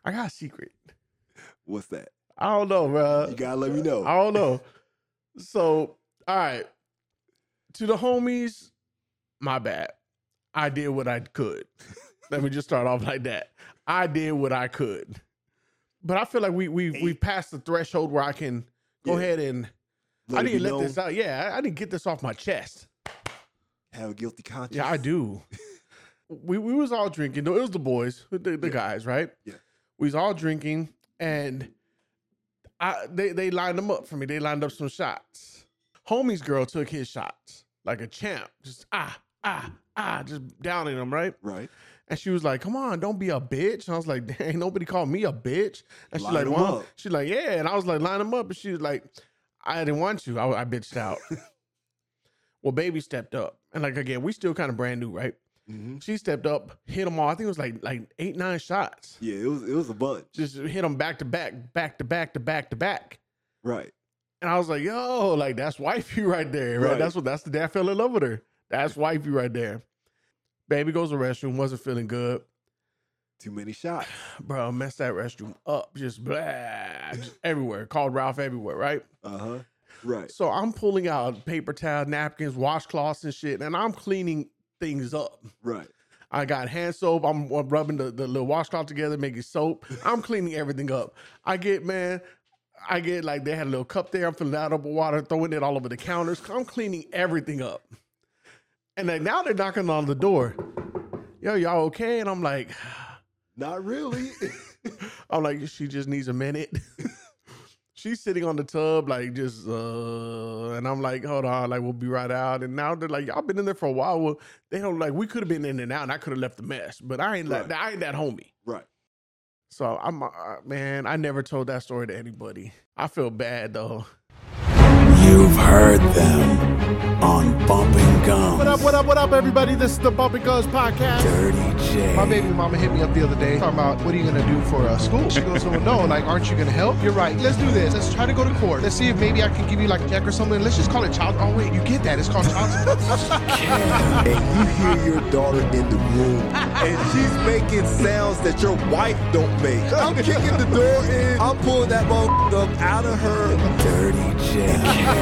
I got a secret. What's that? I don't know, bro. You gotta let me know. I don't know. So, all right. To the homies, my bad. I did what I could. Let me just start off like that. I did what I could. But I feel like we've passed the threshold where I can go ahead and I didn't let this out. Yeah, I didn't get this off my chest. Have a guilty conscience. Yeah, I do. we was all drinking. It was the boys, the guys, right? Yeah. We was all drinking, and they lined them up for me. They lined up some shots. Homie's girl took his shots like a champ. Just just downing them, right? Right. And she was like, "Come on, don't be a bitch." And I was like, "Ain't nobody called me a bitch." And she's like, "Well," she's like, "Yeah." And I was like, "Line them up." And she was like, "I didn't want you." I bitched out. Well, baby stepped up, and like again, we still kind of brand new, right? Mm-hmm. She stepped up, hit them all. I think it was like 8-9 shots. Yeah, it was a bunch. Just hit them back to back. Right. And I was like, "Yo, like that's wifey right there, right? That's the day I fell in love with her. That's wifey right there." Baby goes to the restroom, wasn't feeling good. Too many shots. Bro, messed that restroom up. Just blah, just everywhere. Called Ralph everywhere, right? Uh-huh. Right. So I'm pulling out paper towel, napkins, washcloths and shit, and I'm cleaning things up. Right. I got hand soap. I'm rubbing the little washcloth together, making soap. I'm cleaning everything up. I get like they had a little cup there. I'm filling out up with water, throwing it all over the counters. I'm cleaning everything up. And then now they're knocking on the door. Yo, y'all okay? And I'm like, not really. I'm like, she just needs a minute. She's sitting on the tub, like just, and I'm like, hold on, like we'll be right out. And now they're like, y'all been in there for a while. Well, they don't like, we could have been in and out, and I could have left the mess, but I ain't that homie. Right. So I'm, man, I never told that story to anybody. I feel bad though. You've heard them on Bumping Gums. What up, everybody? This is the Bumping Gums podcast. Dirty J. My baby mama hit me up the other day talking about, what are you going to do for school? She goes, well, no, like, aren't you going to help? You're right. Let's do this. Let's try to go to court. Let's see if maybe I can give you like a check or something. Let's just call it child. Oh, wait, you get that. It's called child support. And you hear your daughter in the room, and she's making sounds that your wife don't make. I'm kicking the door in. I'm pulling that motherfucker up out of her. Dirty J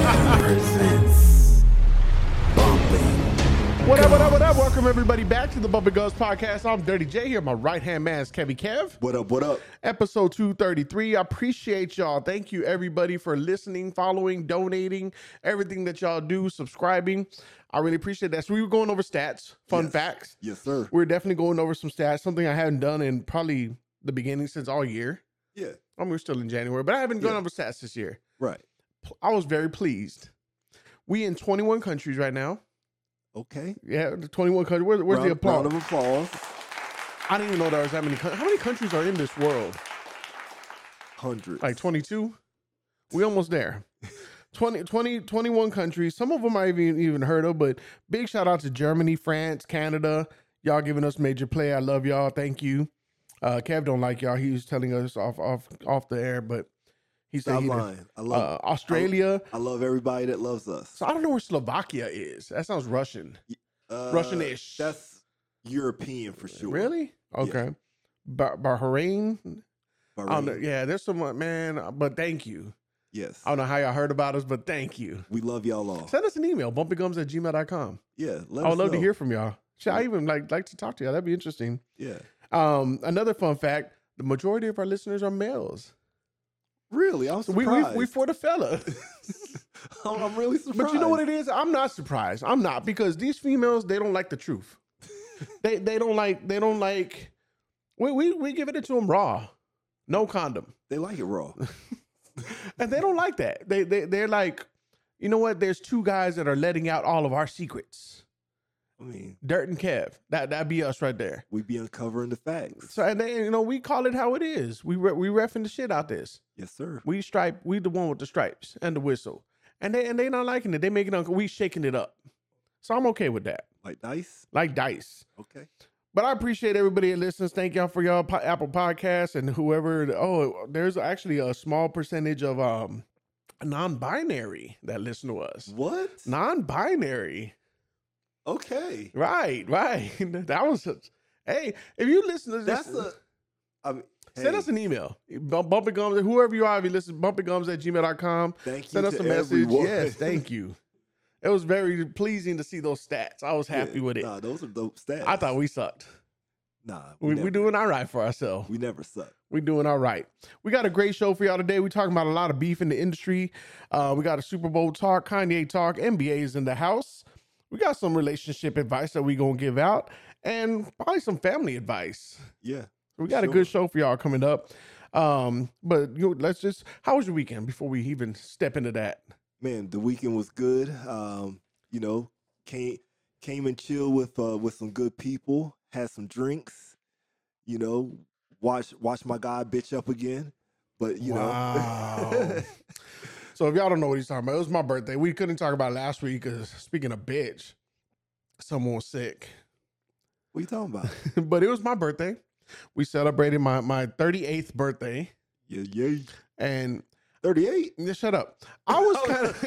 presents Bumping. What up? Welcome everybody back to the Bumping Gums podcast. I'm Dirty J here. My right-hand man is Kevy Kev. What up? Episode 233. I appreciate y'all. Thank you everybody for listening, following, donating, everything that y'all do, subscribing. I really appreciate that. So we were going over stats, fun facts. Yes, sir. We're definitely going over some stats, something I haven't done in probably the beginning since all year. Yeah. I mean, we're still in January, but I haven't gone over stats this year. Right. I was very pleased. We in 21 countries right now. Okay. Yeah, the 21 countries. Where's the applause? Round of applause. I didn't even know there was that many. How many countries are in this world? Hundreds. Like 22? We almost there. 21 countries. Some of them I even heard of, but big shout out to Germany, France, Canada. Y'all giving us major play. I love y'all. Thank you. Kev don't like y'all. He was telling us off the air, but he said Stop lying. I love Australia. I love everybody that loves us. So I don't know where Slovakia is. That sounds Russian. Russian-ish. That's European for sure. Really? Okay. Yeah. Bahrain. Bahrain. Yeah, there's someone, man, but thank you. Yes. I don't know how y'all heard about us, but thank you. We love y'all all. Send us an email, bumpinggums@gmail.com. Yeah. I would love to hear from y'all. I even like to talk to y'all. That'd be interesting. Yeah. Another fun fact, the majority of our listeners are males. Really? I'm surprised. We for the fella. I'm really surprised. But you know what it is? I'm not surprised. I'm not, because these females, they don't like the truth. they don't like we give it to them raw. No condom. They like it raw. And they don't like that. They're like, you know what? There's two guys that are letting out all of our secrets. I mean, Dirt and Kev. That'd be us right there. We be uncovering the facts. So, and then, we call it how it is. We reffing the shit out this. Yes, sir. We the one with the stripes and the whistle. And they not liking it. They making it, we shaking it up. So I'm okay with that. Like dice? Like dice. Okay. But I appreciate everybody that listens. Thank y'all for y'all Apple Podcasts and whoever. Oh, there's actually a small percentage of non-binary that listen to us. What? Non-binary. Okay. Right. That was hey, if you listen to this, Send us an email. Bumping Gums, whoever you are, if you listen, bumpinggums@gmail.com. Thank you. Send us to a message. everyone. Yes, thank you. It was very pleasing to see those stats. I was happy with it. Nah, those are dope stats. I thought we sucked. Nah, We doing all right for ourselves. We never suck. We doing all right. We got a great show for y'all today. We talking about a lot of beef in the industry. We got a Super Bowl talk, Kanye talk, NBA is in the house. We got some relationship advice that we gonna give out, and probably some family advice. Yeah. We got a good show for y'all coming up. But let's just. How was your weekend before we even step into that? Man, the weekend was good. You know, came and chill with some good people. Had some drinks. You know, watch my guy bitch up again. But you know. So if y'all don't know what he's talking about, it was my birthday. We couldn't talk about it last week because speaking of bitch, someone was sick. What are you talking about? But it was my birthday. We celebrated my 38th birthday. Yeah. And 38? yeah, shut up. I was kind of.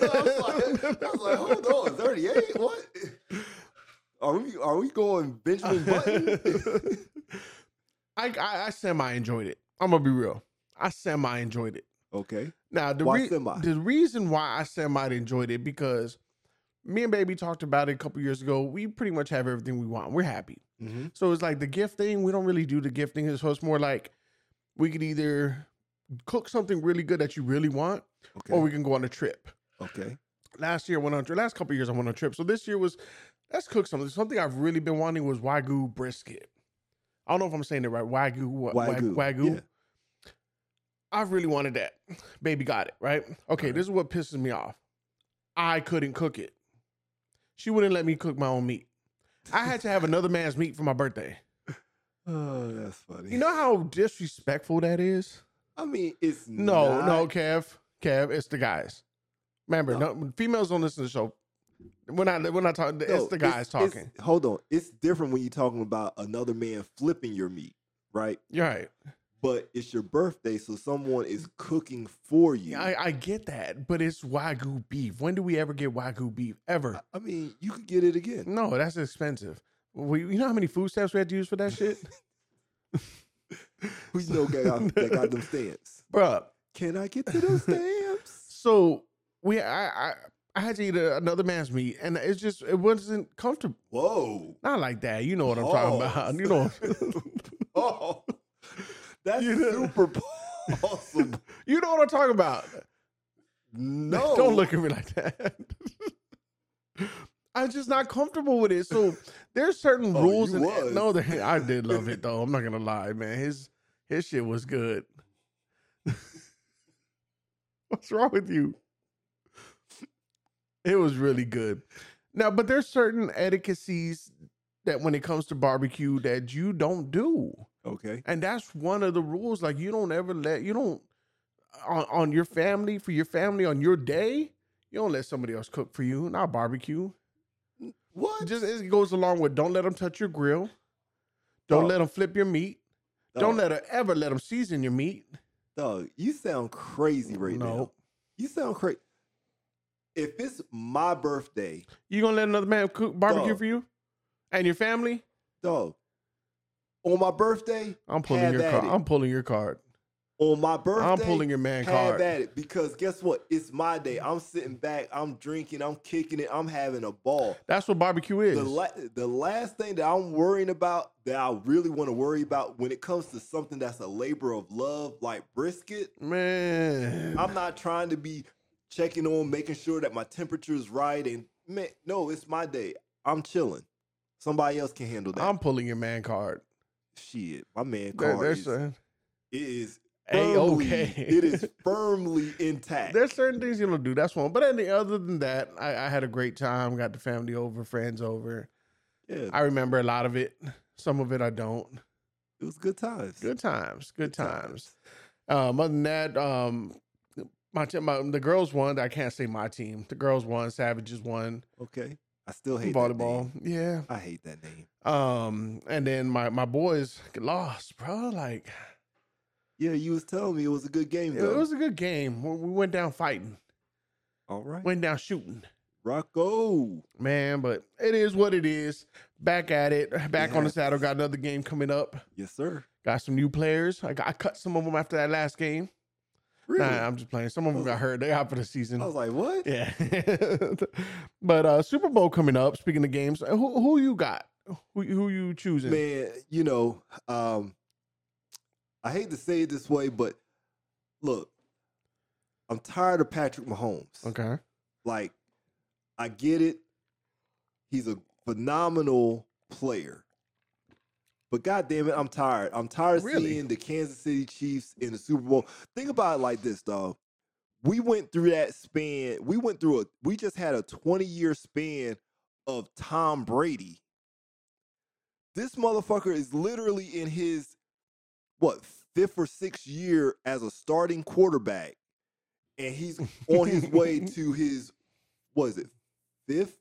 I was like, hold on, 38? What? Are we going Benjamin Button? I semi enjoyed it. I'm gonna be real. I semi enjoyed it. Okay. Now the reason why I semi enjoyed it because me and Baby talked about it a couple years ago. We pretty much have everything we want. We're happy. Mm-hmm. So it's like the gift thing. We don't really do the gift thing. So it's more like we could either cook something really good that you really want, or we can go on a trip. Okay. Last couple of years I went on a trip. So this year was, let's cook something. Something I've really been wanting was Wagyu brisket. I don't know if I'm saying it right. Wagyu. Yeah. I really wanted that. Baby got it, right? Okay, This is what pisses me off. I couldn't cook it. She wouldn't let me cook my own meat. I had to have another man's meat for my birthday. Oh, that's funny. You know how disrespectful that is? I mean, it's No, not... Kev, it's the guys. Remember, no, females don't listen to the show. We're not talking. It's the guys talking. Hold on, it's different when you're talking about another man flipping your meat, right? You're right. But it's your birthday, so someone is cooking for you. I get that, but it's Wagyu beef. When do we ever get Wagyu beef? Ever? I mean, you could get it again. No, that's expensive. You know how many food stamps we had to use for that shit? We know that got them stamps. Bruh. Can I get to those stamps? So I had to eat another man's meat, and it wasn't comfortable. Whoa. Not like that. You know what I'm talking about. You know. Oh. That's super awesome. You know what I'm talking about. No. Don't look at me like that. I'm just not comfortable with it. So there's certain rules. I did love it though. I'm not gonna lie, man. His shit was good. What's wrong with you? It was really good. Now, but there's certain etiquettes that when it comes to barbecue that you don't do. Okay. And that's one of the rules. Like you don't on your family, for your family on your day, you don't let somebody else cook for you, not barbecue. What? It goes along with don't let them touch your grill. Don't let them flip your meat. Don't ever let them season your meat. Dog, you sound crazy right now. You sound crazy. If it's my birthday, you gonna let another man cook barbecue for you and your family? Dog. On my birthday, I'm pulling your card. I'm pulling your card. On my birthday, I'm pulling your man card. Have at it, because guess what? It's my day. I'm sitting back. I'm drinking. I'm kicking it. I'm having a ball. That's what barbecue is. The last thing that I'm worrying about, that I really want to worry about when it comes to something that's a labor of love, like brisket, man, I'm not trying to be checking on, making sure that my temperature is right. And man, no, it's my day. I'm chilling. Somebody else can handle that. I'm pulling your man card. Shit, my man card is okay. It is firmly intact. There's certain things you don't do. That's one. But other than that, I had a great time. Got the family over, friends over. Yeah, I remember a lot of it. Some of it I don't. It was good times. Good times. Other than that, the girls won. I can't say my team. The girls won. Savages won. Okay. I still hate volleyball. That name. Yeah, I hate that name. And then my boys lost, bro. Like, yeah, you was telling me it was a good game. Though. It was a good game. We went down fighting. All right. Went down shooting. Rocco. Man, but it is what it is. Back at it. Back on the saddle. Got another game coming up. Yes, sir. Got some new players. I cut some of them after that last game. Really? Nah, I'm just playing. Some of them got hurt. They out for the season. I was like, what? Yeah. But Super Bowl coming up. Speaking of games, who you got? Who you choosing? Man, I hate to say it this way, but look, I'm tired of Patrick Mahomes. Okay. Like, I get it. He's a phenomenal player. But goddamn it, I'm tired. I'm tired of seeing the Kansas City Chiefs in the Super Bowl. Think about it like this, dog. We went through that span. We just had a 20-year span of Tom Brady. This motherfucker is literally in his, fifth or sixth year as a starting quarterback. And he's on his way to his, fifth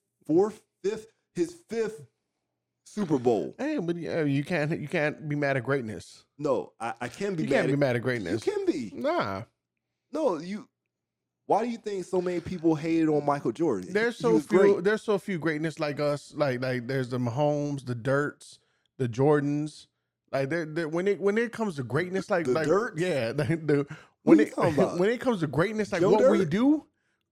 Super Bowl. Hey, but you can't be mad at greatness. No, I can't be You mad. can't be mad at greatness. You can be. Nah. No, why do you think so many people hated on Michael Jordan? There's so few greatness like us. Like there's the Mahomes, the Dirts, the Jordans. Like when it comes to greatness, like Dirts? Yeah. When it comes to greatness, like Joe what Dirt? we do,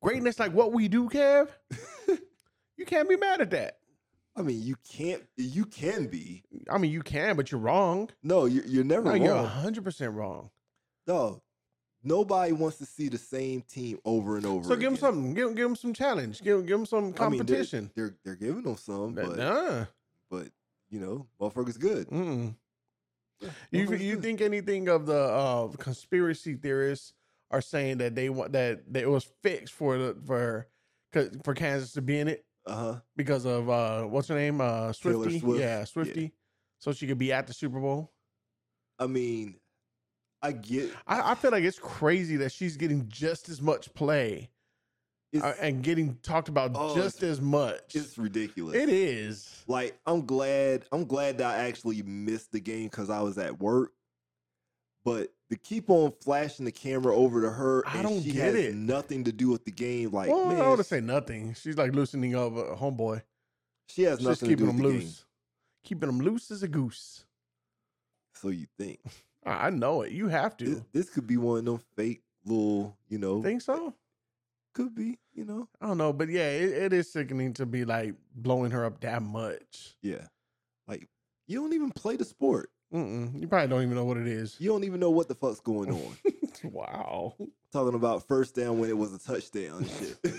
Kev, you can't be mad at that. I mean, you can be. I mean, you can, but you're wrong. No, you're never No, wrong. you're 100% wrong. No, nobody wants to see the same team over and over. So give them again. something. Give them some challenge. Give them some competition. I mean, they're giving them some, but motherfucker's good. Mm. Yeah, You good. think anything of the conspiracy theorists are saying that they want that it was fixed for Kansas to be in it because of what's her name, Swiftie? Swift. Yeah, Swiftie. Yeah. So she could be at the Super Bowl. I mean, I get. I feel like it's crazy that she's getting just as much play and getting talked about just as much. It's ridiculous. It is. Like, I'm glad that I actually missed the game because I was at work. But to keep on flashing the camera over to her, she has nothing to do with the game. Like, well, man, I want to say nothing. She's like loosening up a homeboy. She has nothing to do with the game. Keeping them loose as a goose. So you think? I know it. You have to. This could be one of them fake little, Think so? Could be, I don't know, but yeah, it is sickening to be like blowing her up that much. Yeah. Like, you don't even play the sport. You probably don't even know what it is. You don't even know what the fuck's going on. Wow. Talking about first down when it was a touchdown and shit.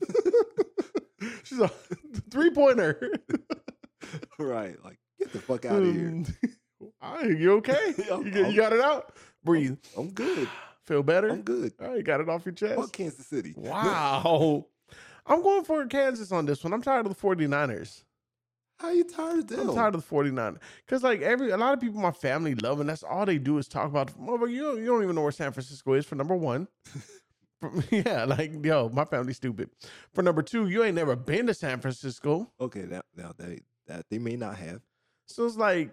She's a 3-pointer. Right. Like, get the fuck out of here. You okay? You got it out? Breathe. I'm good. Feel better? I'm good. All right, you got it off your chest? Fuck Kansas City. Wow. I'm going for Kansas on this one. I'm tired of the 49ers. How you tired of them? I'm tired of the 49ers. Because like a lot of people in my family love, and that's all they do is talk about. You don't even know where San Francisco is, for number one. Yeah, like, yo, my family's stupid. For number two, you ain't never been to San Francisco. Okay, now they may not have. So it's like,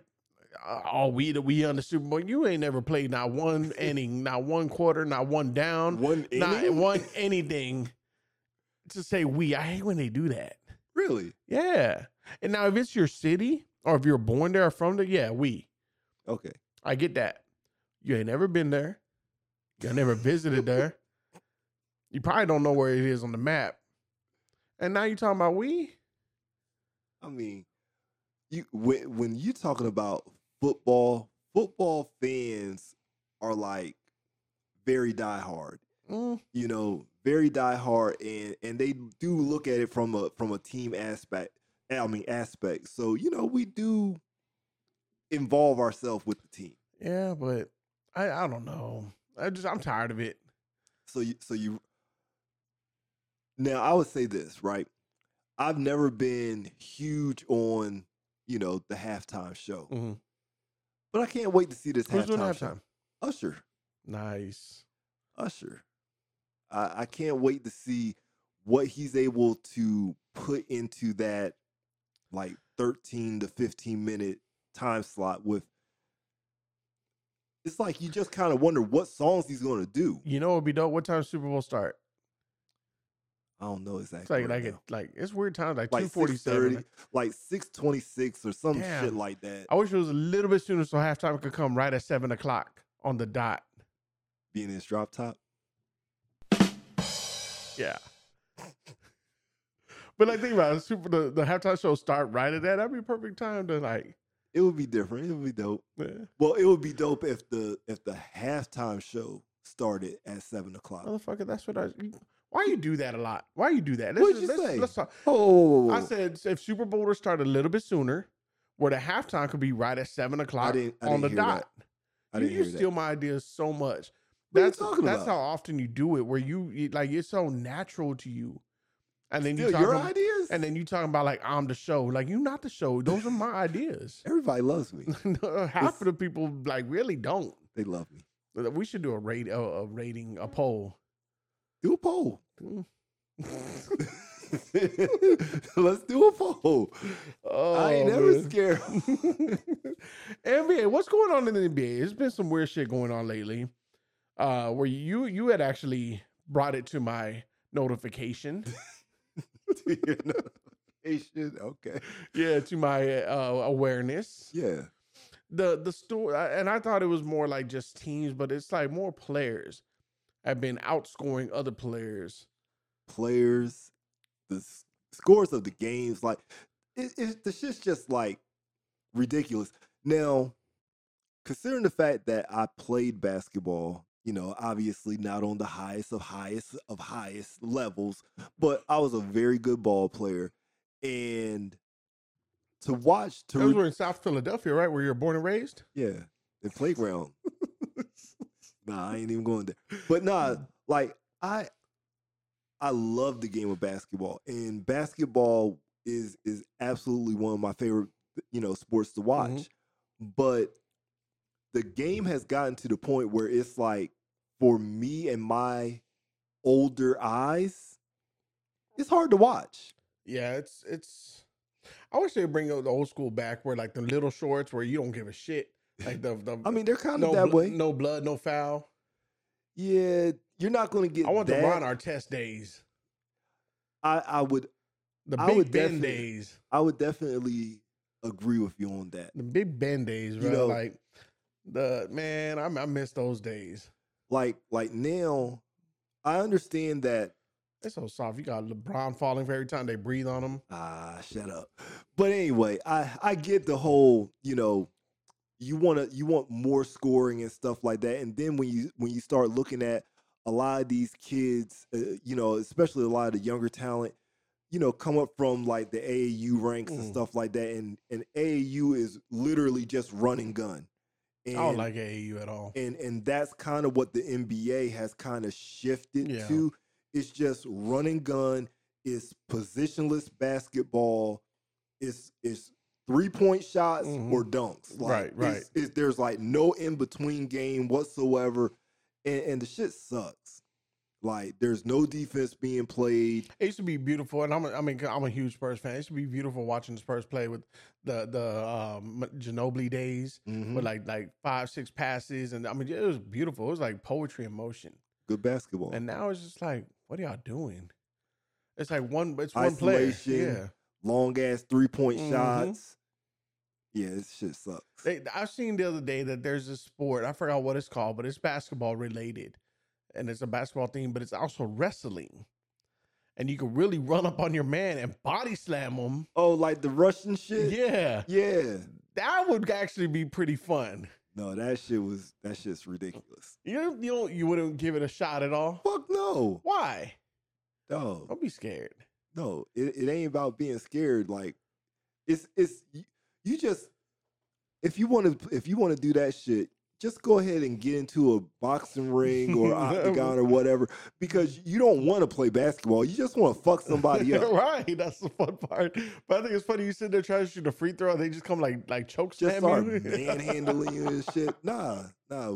we on the Super Bowl. You ain't never played not one inning, not one quarter, not one down, not one anything. To say I hate when they do that. Really? Yeah. And now if it's your city or if you're born there or from there, yeah, Okay. I get that. You ain't never been there. You never visited there. You probably don't know where it is on the map. And now you're talking about I mean, when you're talking about football fans are like very diehard. Very diehard, and they do look at it from a team aspect. So we do involve ourselves with the team. Yeah, but I don't know. I'm tired of it. So you now I would say this, right? I've never been huge on the halftime show, but I can't wait to see this halftime show. Usher. Nice. Usher. I can't wait to see what he's able to put into that like 13 to 15 minute time slot with. It's like you just kind of wonder what songs he's going to do. You know what would be dope? What time Super Bowl start? I don't know exactly. It's right now. it's weird times, like Like 2:47. 6:30, like 6:26 or some shit Damn. like that. I wish it was a little bit sooner so halftime could come right at 7:00 on the dot. Being in his drop top. Yeah. But like, think about it, the halftime show start right at that. That'd be a perfect time to like. It would be different. It would be dope. Yeah. Well, it would be dope if the halftime show started at 7:00. Motherfucker, that's what why you do that a lot? Why you do that? What'd you say? Let's talk. Oh, I said if Super Bowl would start a little bit sooner, where the halftime could be right at 7:00 I didn't on the hear dot. I didn't You hear steal that. my ideas so much. What are you That's talking that's about? how often you do it, where you like it's so natural to you, and then you Steal your talk ideas? and then you talking about like I'm the show, like you not the show. Those are my ideas. Everybody loves me. Half of the people like really don't. They love me. We should do a rating, a poll. Do a poll. Mm. Let's do a poll. I ain't never man. scared. NBA, what's going on in the NBA? There's been some weird shit going on lately. Where you had actually brought it to my notification. To your notification. Okay. Yeah, to my awareness. Yeah. The story, and I thought it was more like just teams, but it's like more players have been outscoring other players. Players, the scores of the games, like the shit's just like ridiculous. Now, considering the fact that I played basketball, obviously not on the highest levels, but I was a very good ball player. And to watch, Those were in South Philadelphia, right? Where you're born and raised? yeah, the playground. Nah, I ain't even going there. But nah, like I love the game of basketball, and basketball is absolutely one of my favorite, sports to watch. Mm-hmm. But the game has gotten to the point where it's like, for me and my older eyes, it's hard to watch. Yeah, it's. I wish they'd bring the old school back, where like the little shorts, where you don't give a shit. Like the I mean, they're kind of no that way. no blood, no foul. Yeah, you're not going to get. I want the that. Ron Artest days, I would. the I Big would Ben definitely- days, I would definitely agree with you on that. the Big Ben days, bro. You know- Like I miss those days. Like now, I understand that. It's so soft. You got LeBron falling for every time they breathe on him. Shut up. But anyway, I get the whole, you want more scoring and stuff like that. And then when you start looking at a lot of these kids, especially a lot of the younger talent, come up from like the AAU ranks and stuff like that. And AAU is literally just run and gun. And, I don't like AAU at all. and that's kind of what the NBA has kind of shifted Yeah. to. It's just run and gun. It's positionless basketball. It's 3-point shots Mhm. or dunks. Like, Right. There's like no in between game whatsoever, and the shit sucks. Like, there's no defense being played. It used to be beautiful, and I'm a huge Spurs fan. It used to be beautiful watching the Spurs play with the Ginobili days Mhm. with like 5-6 passes, and I mean it was beautiful. It was like poetry in motion. Good basketball. And now it's just like, what are y'all doing? It's like one player. Isolation. Yeah. Long ass 3-point Mhm. shots. Yeah, this shit sucks. I've seen the other day that there's a sport, I forgot what it's called, but it's basketball related. And it's a basketball theme, but it's also wrestling. And you can really run up on your man and body slam him. Oh, like the Russian shit? Yeah. Yeah. That would actually be pretty fun. No, that shit's ridiculous. You wouldn't give it a shot at all? Fuck no. Why? No. Don't be scared. No. It ain't about being scared. Like, it's you just, if you want to do that shit, just go ahead and get into a boxing ring or octagon or whatever, because you don't want to play basketball. You just want to fuck somebody up. Right. That's the fun part. But I think it's funny you sit there trying to shoot a free throw and they just come like choke Just slam start you. manhandling you and shit. Nah.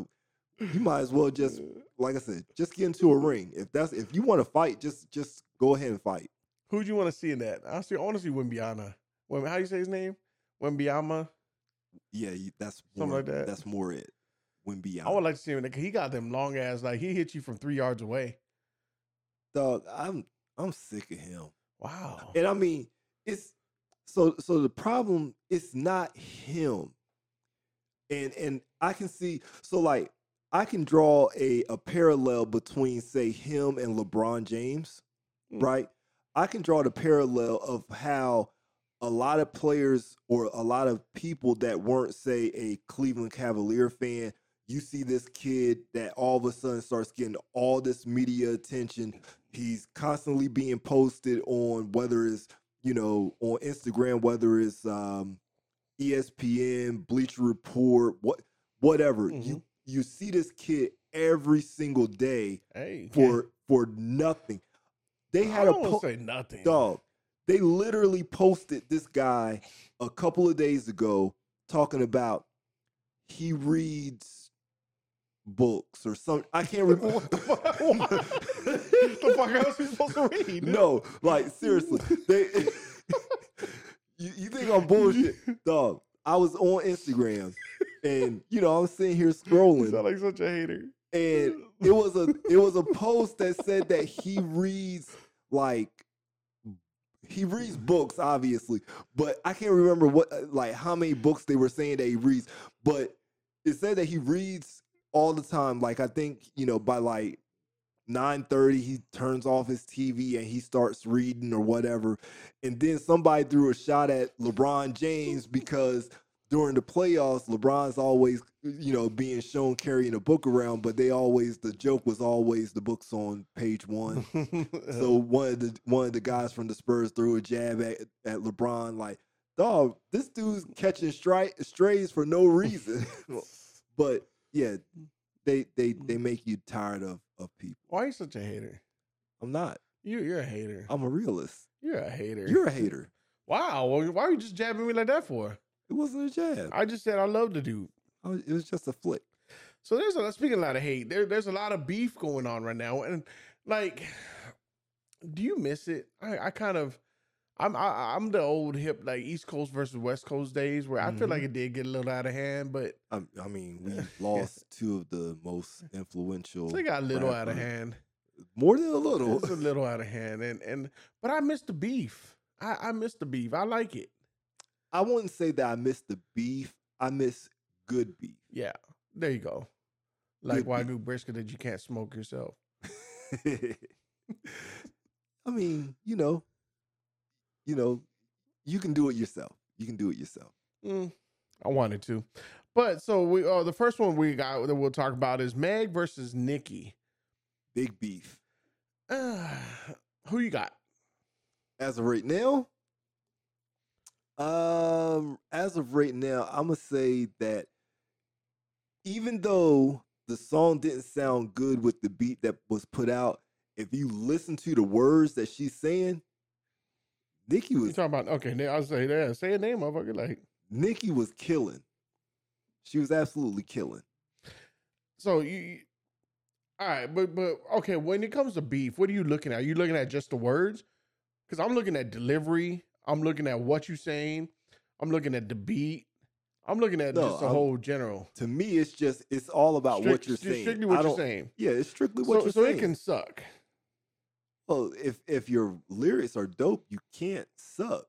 You might as well just, like I said, just get into a ring. If you want to fight, just go ahead and fight. Who do you want to see in that? I want to see Wimbiana. How do you say his name? Wimbiama? Yeah, that's Something more, like that. That's more it. Wimbiana. I would like to see him because he got them long ass, like he hit you from 3 yards away. Dog, I'm sick of him. Wow. And I mean, it's so the problem is not him. And I can see, so like I can draw a parallel between, say, him and LeBron James, right? I can draw the parallel of how a lot of players or a lot of people that weren't, say, a Cleveland Cavalier fan, you see this kid that all of a sudden starts getting all this media attention. He's constantly being posted on, whether it's, on Instagram, whether it's ESPN, Bleacher Report, whatever. You see this kid every single day for nothing. They had say nothing. Dog. They literally posted this guy a couple of days ago talking about he reads books or something. I can't remember what the fuck. The fuck else is supposed to read? No, like seriously. You think I'm bullshit? Dog. I was on Instagram and I'm sitting here scrolling. You sound like such a hater. And it was a post that said that he reads books, obviously, but I can't remember how many books they were saying that he reads. But it said that he reads all the time. Like I think by like 9:30 he turns off his TV and he starts reading or whatever. And then somebody threw a shot at LeBron James because during the playoffs, LeBron's always, being shown carrying a book around, but the joke was always the book's on page 1. So one of the guys from the Spurs threw a jab at LeBron, like, dog, this dude's catching strays for no reason. But yeah, they make you tired of people. Why are you such a hater? I'm not. You're a hater. I'm a realist. You're a hater. You're a hater. Wow. Well, why are you just jabbing me like that for? It wasn't a jab. I just said I love the dude. It was just a flick. So speaking of a lot of hate, there's a lot of beef going on right now. And like, do you miss it? I'm the old hip, like East Coast versus West Coast days where I feel like it did get a little out of hand, but I mean, we lost two of the most influential. They got a little out of hand. More than a little. It's a little out of hand. But I miss the beef. I miss the beef. I like it. I wouldn't say that I miss the beef. I miss good beef. Yeah. There you go. Like Wagyu brisket that you can't smoke yourself. I mean, you can do it yourself. You can do it yourself. I wanted to. But so we the first one we got that we'll talk about is Meg versus Nikki. Big beef. Who you got? As of right now, I'm gonna say that even though the song didn't sound good with the beat that was put out, if you listen to the words that she's saying, Nikki was. You talking about? Okay, I'll say that. Say a name, motherfucker. Like Nikki was killing. She was absolutely killing. So you. All right, but okay. When it comes to beef, what are you looking at? Are you looking at just the words? Because I'm looking at delivery. I'm looking at what you're saying. I'm looking at the beat. I'm looking at just the whole general. To me, it's all about what you're saying. Strictly what you're saying. Yeah, it's strictly what you're saying. So it can suck. Well, if your lyrics are dope, you can't suck.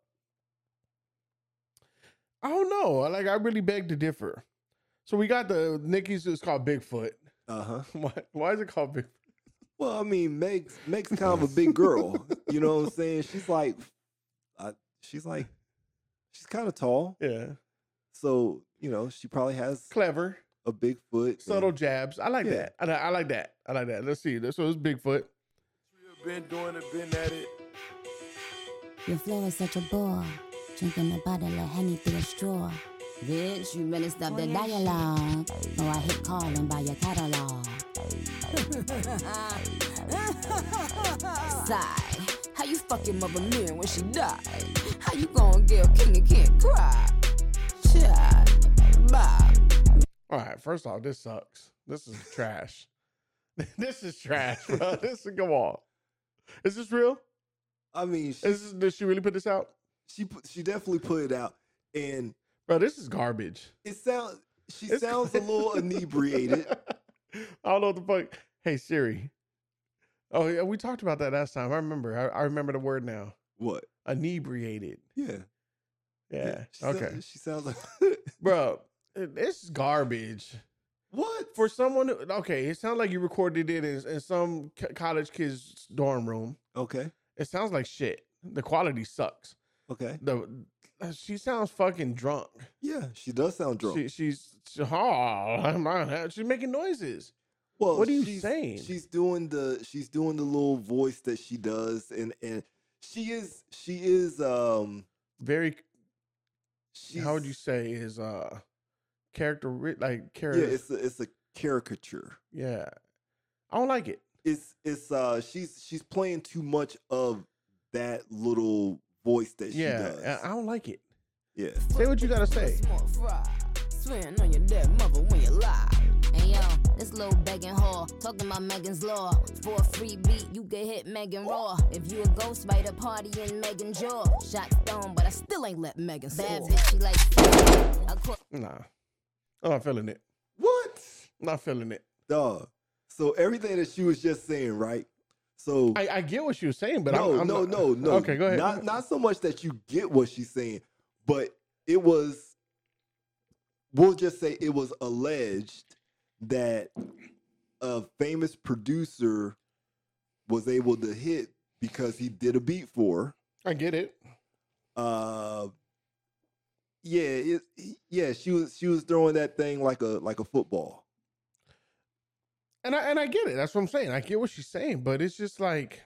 I don't know. Like I really beg to differ. So we got the Nikki's. It's called Bigfoot. Why is it called Bigfoot? Well, I mean, Meg's kind of a big girl. You know what I'm saying? She's kind of tall. Yeah. So, she probably has clever, a big foot. Subtle jabs. I like that. I like that. Let's see. So it's Bigfoot. Been doing it, been at it. Your flow is such a bore. Drinking a bottle of honey through a straw. Bitch, you better stop the dialogue. Or I hit calling by your catalog. Sigh. How you fucking Mother Mary when she died? How you gonna get a king and can't cry? Bye. All right, first off, this sucks. This is trash. This is trash, bro. Come on. Is this real? I mean, did she really put this out? She definitely put it out, and bro, this is garbage. She sounds a little inebriated. I don't know what the fuck. Hey Siri, Oh yeah, we talked about that last time. I remember. I remember the word now. What? Inebriated. Yeah. Yeah. She Okay. She sounds like Bro, it's garbage. what? For someone, okay, it sounds like you recorded it in some college kid's dorm room. Okay. It sounds like shit. The quality sucks. Okay. She sounds fucking drunk. Yeah, she does sound drunk. She's making noises. Well, what are you saying? She's doing the little voice that she does, and she is Very. she's, How would you say is character yeah, it's a caricature. Yeah, I don't like it. It's she's playing too much of that little voice that she does. Yeah, I don't like it. Yeah. Say what you gotta say. Swearing on your dead mother when you lie. Hey yo, this little begging whore talking about Megan's Law. For a free beat, you get hit Megan Raw. If you a ghost, write a party in Megan's jaw. Shot thrown, but I still ain't let Megan soar. Bad bitch, she like. Nah, I'm not feeling it. What? Not feeling it. Dog. So everything that she was just saying, right? So I get what she was saying, but no. Okay, go ahead. Not so much that you get what she's saying, but it was. We'll just say it was alleged that a famous producer was able to hit because he did a beat for her. I get it. She was throwing that thing like a football. And I get it. That's what I'm saying. I get what she's saying, but it's just like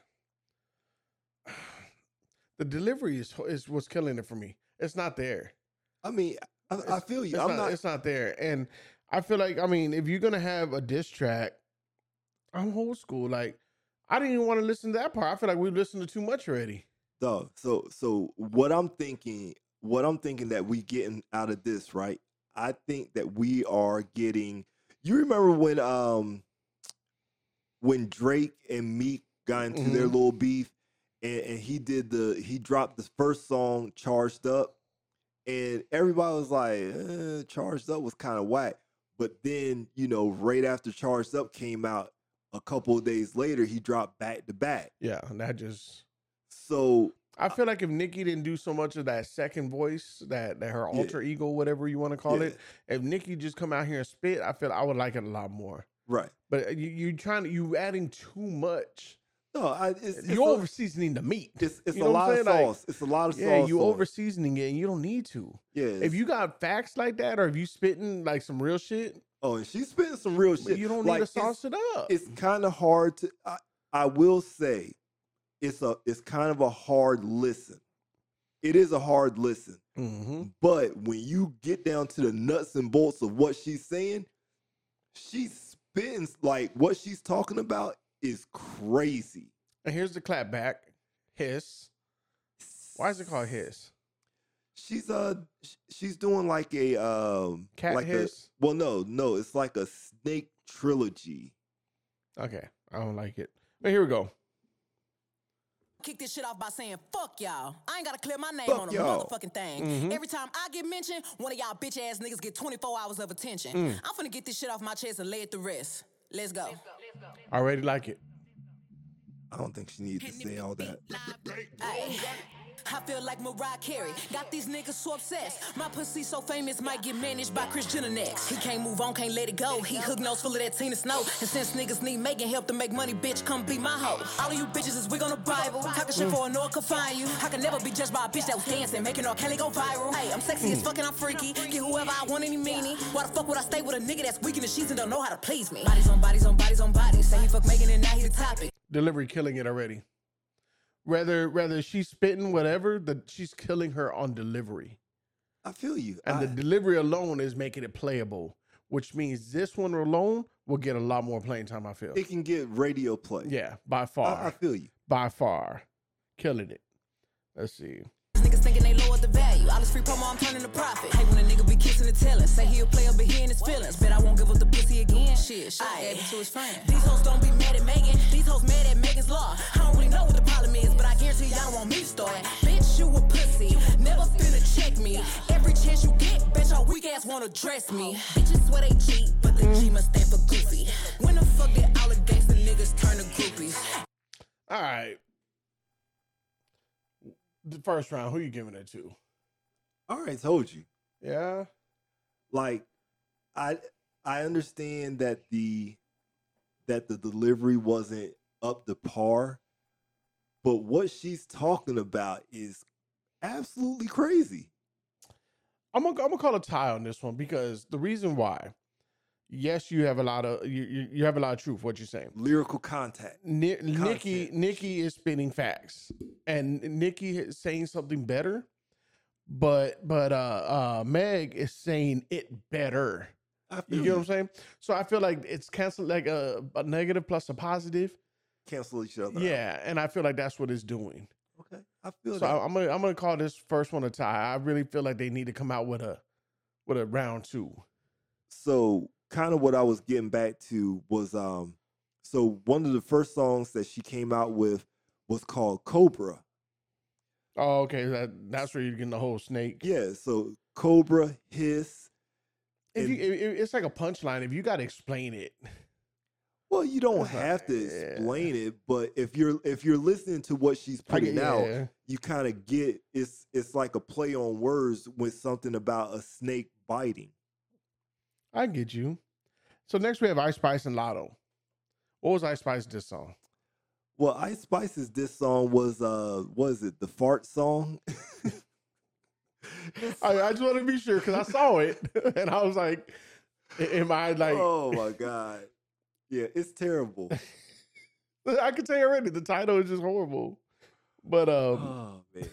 the delivery is what's killing it for me. It's not there. I mean, I feel you. It's not there. And I feel like, I mean, if you're going to have a diss track, I'm old school. Like, I didn't even want to listen to that part. I feel like we've listened to too much already. Dog. So what I'm thinking that we getting out of this, right? I think that we are getting, you remember when Drake and Meek got into their little beef and he dropped the first song, Charged Up. And everybody was like, Charged Up was kind of whack. But then, right after Charged Up came out, a couple of days later, he dropped Back to Back. Yeah, and that just... So... I feel like if Nicki didn't do so much of that second voice, that her alter ego, whatever you want to call it, if Nicki just come out here and spit, I feel I would like it a lot more. Right. But you adding too much. No, you're over seasoning the meat. It's a lot of sauce. It's a lot of sauce. Yeah, you over seasoning it, and you don't need to. Yeah. If you got facts like that, or if you spitting like some real shit. Oh, and she's spitting some real shit. You don't need to sauce it up. It's kind of hard to. I will say, it's kind of a hard listen. It is a hard listen. Mm-hmm. But when you get down to the nuts and bolts of what she's saying, she's spitting like what she's talking about is crazy. And here's the clap back. Hiss. Why is it called hiss? She's doing like a cat like hiss. No, it's like a snake trilogy. Okay, I don't like it. But here we go. Kick this shit off by saying, fuck y'all. I ain't gotta clear my name Fuck on a y'all. motherfucking thing. Mm-hmm. Every time I get mentioned, one of y'all bitch ass niggas get 24 hours of attention. I'm finna get this shit off my chest and lay it to rest. Let's go. I already like it. I don't think she needs to say all that. Ay, I feel like Mariah Carey. Got these niggas so obsessed. My pussy so famous, might get managed by Kris Jenner next. He can't move on, can't let it go. He hook nose full of that Tina Snow. And since niggas need making help to make money, bitch, come be my hoe. All of you bitches is wig on the Bible. Talking shit for a no could find you. I can never be judged by a bitch that was dancing, making R. Kelly go viral. Hey, I'm sexy as fuck and I'm freaky. Get whoever I want, any meanie. Why the fuck would I stay with a nigga that's weak in the sheets and don't know how to please me? Bodies on bodies on bodies on bodies. Say he fuck Megan and now he the topic. Delivery killing it already. Whether she's spitting whatever, she's killing her on delivery. I feel you. And the delivery alone is making it playable, which means this one alone will get a lot more playing time, I feel. It can get radio play. Yeah, by far. I feel you. By far. Killing it. Let's see. Niggas thinking they lowered the value. All this free promo, I'm turning to profit. Hey, when a nigga be kissing and telling, say he'll play up, but he in his feelings. Bet I won't give up the pussy again. Shit gave it to his friend. These hoes don't be mad at Megan. These hoes mad at Megan's law. I don't really know what the problem is, but I guarantee y'all don't want me to start. Bitch, you a pussy. Never finna check me. Every chance you get, bet your weak ass wanna dress me. Bitches swear they cheat, but the G must stand for goofy. When the fuck did all the gangsta niggas turn to groupies? All right. The first round, who you giving it to? I already told you. Yeah. Like, I understand that the delivery wasn't up to par, but what she's talking about is absolutely crazy. I'm gonna call a tie on this one because the reason why, yes, you have a lot of you have a lot of truth. What you're saying, Lyrical content. Nikki is spinning facts, and Nikki is saying something better, but Meg is saying it better. You get what I'm saying? So I feel like it's canceled, like a negative plus a positive. Cancel each other. Yeah, and I feel like that's what it's doing. Okay, I feel So that. I'm gonna call this first one a tie. I really feel like they need to come out with a round two. So kind of what I was getting back to was so one of the first songs that she came out with was called Cobra. Oh, okay. That's where you're getting the whole snake. Yeah, so Cobra, Hiss. It's like a punchline. If you got to explain it. Well, you don't have to explain it, but if you're listening to what she's putting out, you kind of get it's like a play on words with something about a snake biting. I get you. So next we have Ice Spice and Lotto. What was Ice Spice this song? Well, Ice Spice's this song was the fart song? I just want to be sure because I saw it and I was like, am I like? Oh my God. Yeah, it's terrible. I can tell you already, the title is just horrible. But oh man.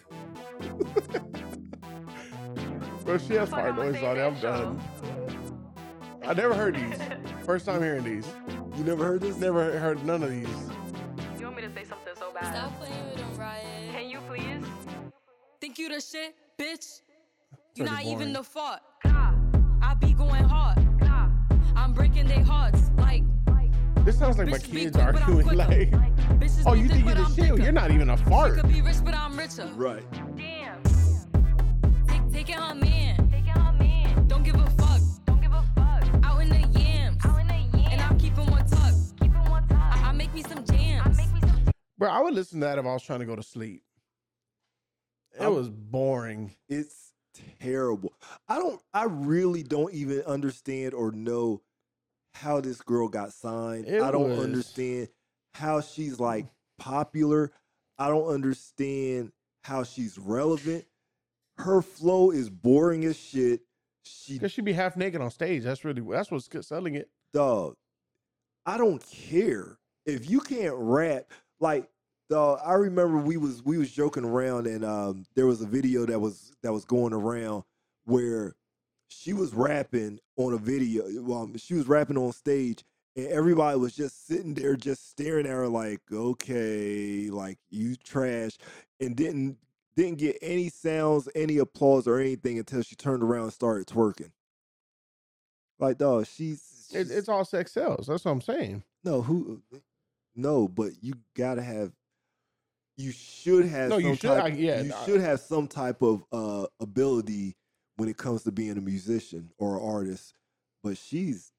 Bro, she has fart noise on it. I'm done. I never heard these. First time hearing these. You never heard this? Never heard none of these. You want me to say something so bad? Stop playing with them, Riot. Can you please? Think you the shit, bitch? Pretty You not boring. even the fault. God, I be going hard. God. I'm breaking their hearts. Like, This sounds like my bitches be kids quick, but I'm arguing. quicker. Like, Bitches oh, be you thick, think you're but the I'm shit? thicker. You're not even a She fart. could be rich, but I'm richer. Right. Damn. Taking her man. Taking her man. Don't give a fuck. Don't give a fuck. Out in the yams. Out in the yams. And I'm keeping one tuck. Keeping one time. I make me some jams. I make me some. Bro, I would listen to that if I was trying to go to sleep. It was boring. It's terrible. I really don't even understand or know how this girl got signed. I don't understand how she's like popular. I don't understand how she's relevant. Her flow is boring as shit. Because she be half naked on stage. That's what's selling it. Dog, I don't care. If you can't rap, like, dog, I remember we was joking around and there was a video that was going around where she was rapping on a video. She was rapping on stage and everybody was just sitting there just staring at her like, okay, like, you trash, and didn't get any sounds, any applause or anything until she turned around and started twerking. Like, dog, It's all sex sells. That's what I'm saying. No, but you gotta have. You should have. No, some you should. Type, you I- should have some type of ability when it comes to being a musician or an artist. But she's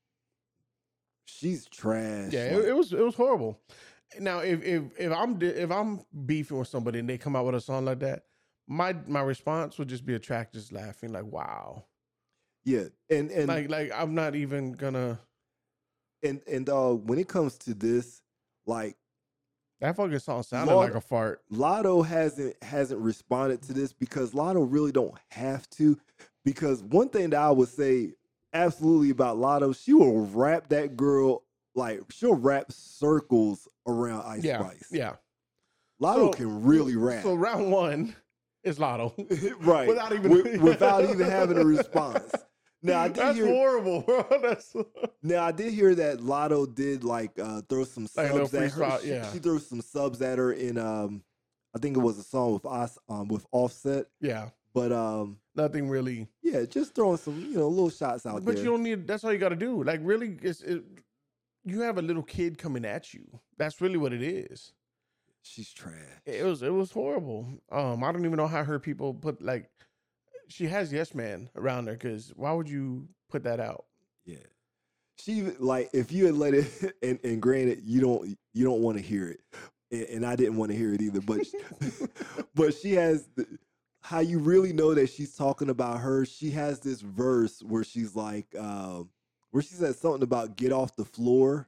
trash. Yeah, like, it was horrible. Now, if I'm beefing with somebody and they come out with a song like that, my response would just be a track just laughing like, wow. yeah, and like I'm not even gonna. and when it comes to this, like, That fucking song sounded like a fart. Lotto hasn't responded to this because Lotto really don't have to. Because one thing that I would say absolutely about Lotto, she will rap that girl, like, she'll rap circles around Ice Spice. Yeah. Lotto can really rap. So round one is Lotto. Right. Without even without even having a response. Now I did That's hear, horrible, bro. Now I did hear that Lotto did like throw some Like a little subs at her. freestyle, yeah. She threw some subs at her in I think it was a song with us with Offset. Yeah. But Nothing really. yeah, just throwing some, little shots out But there. you don't need. That's all you got to do. Like, really, you have a little kid coming at you. That's really what it is. She's trash. It was horrible. I don't even know how her people put, like, she has Yes Man around her, because why would you put that out? Yeah. She, like, if you had let it, and granted, you don't want to hear it, and I didn't want to hear it either. But but she has how you really know that she's talking about her. She has this verse where she's like, where she says something about get off the floor,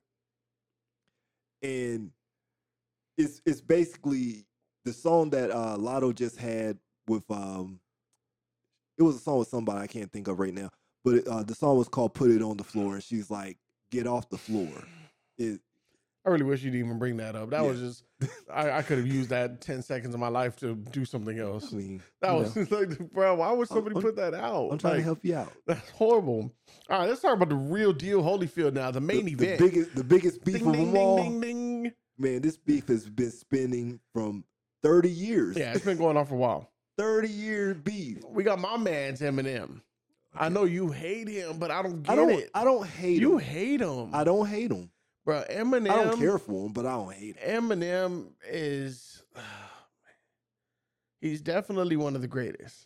and it's basically the song that Lotto just had with it was a song with somebody I can't think of right now, but the song was called "Put It on the Floor," and she's like, "Get off the floor." I really wish you didn't even bring that up. That was just, I could have used that 10 seconds of my life to do something else. I mean, That was like, bro, why would somebody put that out? I'm trying to Like, help you out. That's horrible. All right, let's talk about the real deal Holyfield now, the main event. The biggest beef Ding, of ding, them ding, all. ding, ding. Man, this beef has been spinning from 30 years. Yeah, it's been going on for a while. 30-year beef. We got my man's Eminem. I know you hate him, but I don't get it. I don't hate him. You hate him. I don't hate him. Bro, Eminem. I don't care for him, but I don't hate him. Eminem is, he's definitely one of the greatest.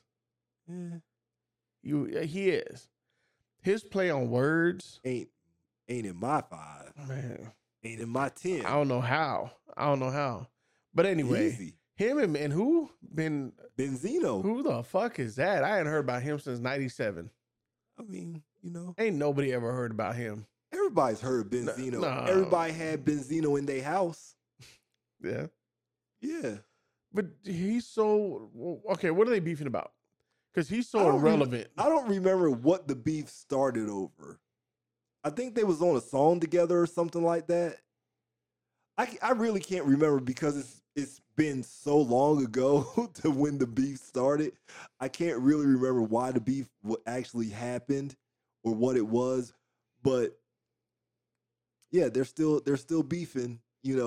Yeah. He is. His play on words, Ain't in my 5. man. Ain't in my 10. I don't know how. But anyway, Easy. him and who been Benzino. who the fuck is that? I hadn't heard about him since '97. I mean, Ain't nobody ever heard about him. everybody's heard of Benzino. No. Everybody had Benzino in their house. Yeah. Yeah. But he's so okay. What are they beefing about? Because he's I so don't rem- irrelevant. I don't remember what the beef started over. I think they was on a song together or something like that. I really can't remember because it's been so long ago to when the beef started. I can't really remember why the beef actually happened or what it was. But yeah, they're still beefing,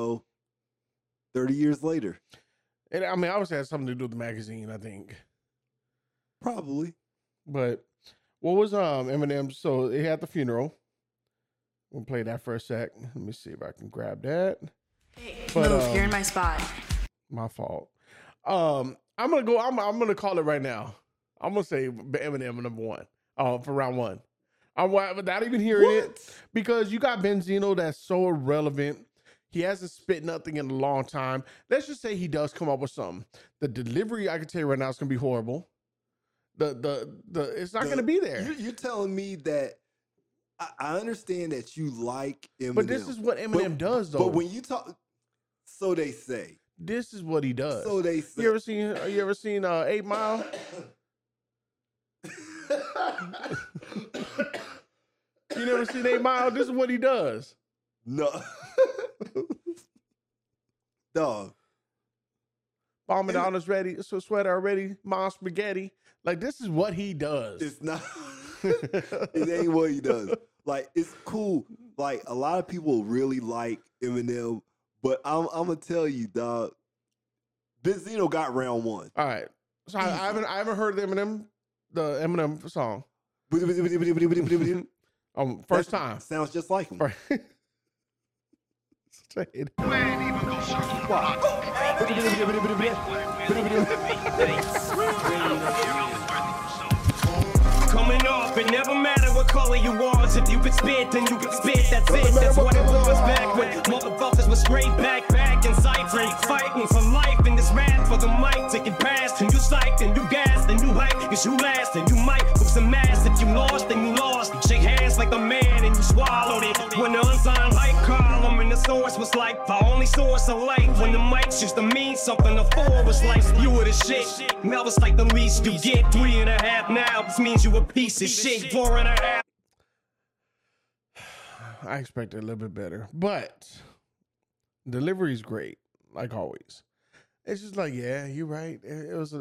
30 years later. And I mean, obviously, it has something to do with the magazine, I think. Probably. But what was Eminem? So he had the funeral. We'll play that for a sec. Let me see if I can grab that. But, Move, you're in my spot. My fault. I'm gonna go. I'm gonna call it right now. I'm gonna say Eminem number 1 for round 1. Without even hearing it, because you got Benzino that's so irrelevant. He hasn't spit nothing in a long time. Let's just say he does come up with something. The delivery, I can tell you right now, it's gonna be horrible. It's not gonna be there. You're telling me that I understand that you like Eminem. But this is what Eminem does, though. But when you talk, so they say. This is what he does. So they say. You ever seen 8 Mile? You never seen 8 Mile? This is what he does. No. Dog. Bombing down is ready. So sweater already. Mom spaghetti. Like, this is what he does. It's not. It ain't what he does. Like, it's cool. Like, a lot of people really like Eminem, but I'm gonna tell you, dog. Benzino got round 1. All right. So I haven't heard the Eminem song. First time. Sounds just like him. Right. Say it. Coming off, it never matter what color you was. If you could spit, then you could spit. That's it. That's what it was back when motherfuckers was straight back and ciphering, fighting for life in this rap for the mic. Taking past and you psyched and you gassed and you hype, cause you last and you might move some ass. If you lost, then you lost. Shake hands like the man and you swallowed it. When the unsigned light column and the source was like the only source of light. When the mics used to mean something, the 4 was like you were the shit. Now it's like the least you get. 3.5 now, this means you a piece of shit. 4.5. I expected a little bit better, but delivery's great, like always. It's just like, yeah, you're right. It was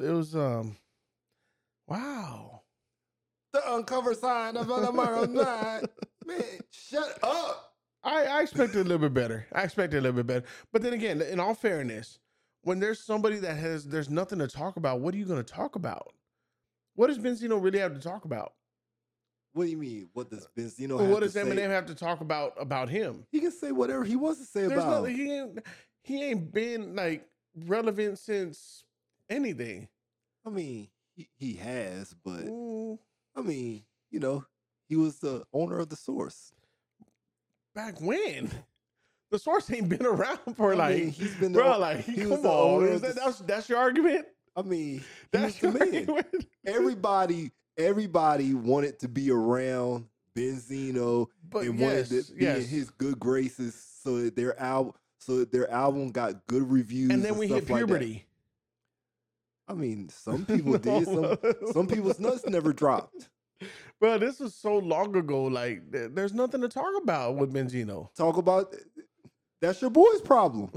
wow. The uncovered sign of an tomorrow night. Man, shut up. I expected a little bit better. But then again, in all fairness, when there's somebody that there's nothing to talk about, what are you going to talk about? What does Benzino really have to talk about? What do you mean? What does Benzino Well, have what to does say? Eminem have to talk about him? He can say whatever he wants to say There's about nothing, him. he ain't been like relevant since anything. I mean, he has, but Ooh, I mean, he was the owner of the source. back when? The source ain't been around for I mean, he's been the- bro. Like, he was come the on, owner is of that's your argument? I mean, he That's was the your man. argument? Everybody wanted to be around Benzino But and yes, wanted to be in yes. his good graces, so that their album got good reviews. And then we hit stuff like that. puberty. I mean, some people did. Some people's nuts never dropped. Bro, this was so long ago. Like, there's nothing to talk about with Benzino. Talk about that's your boy's problem.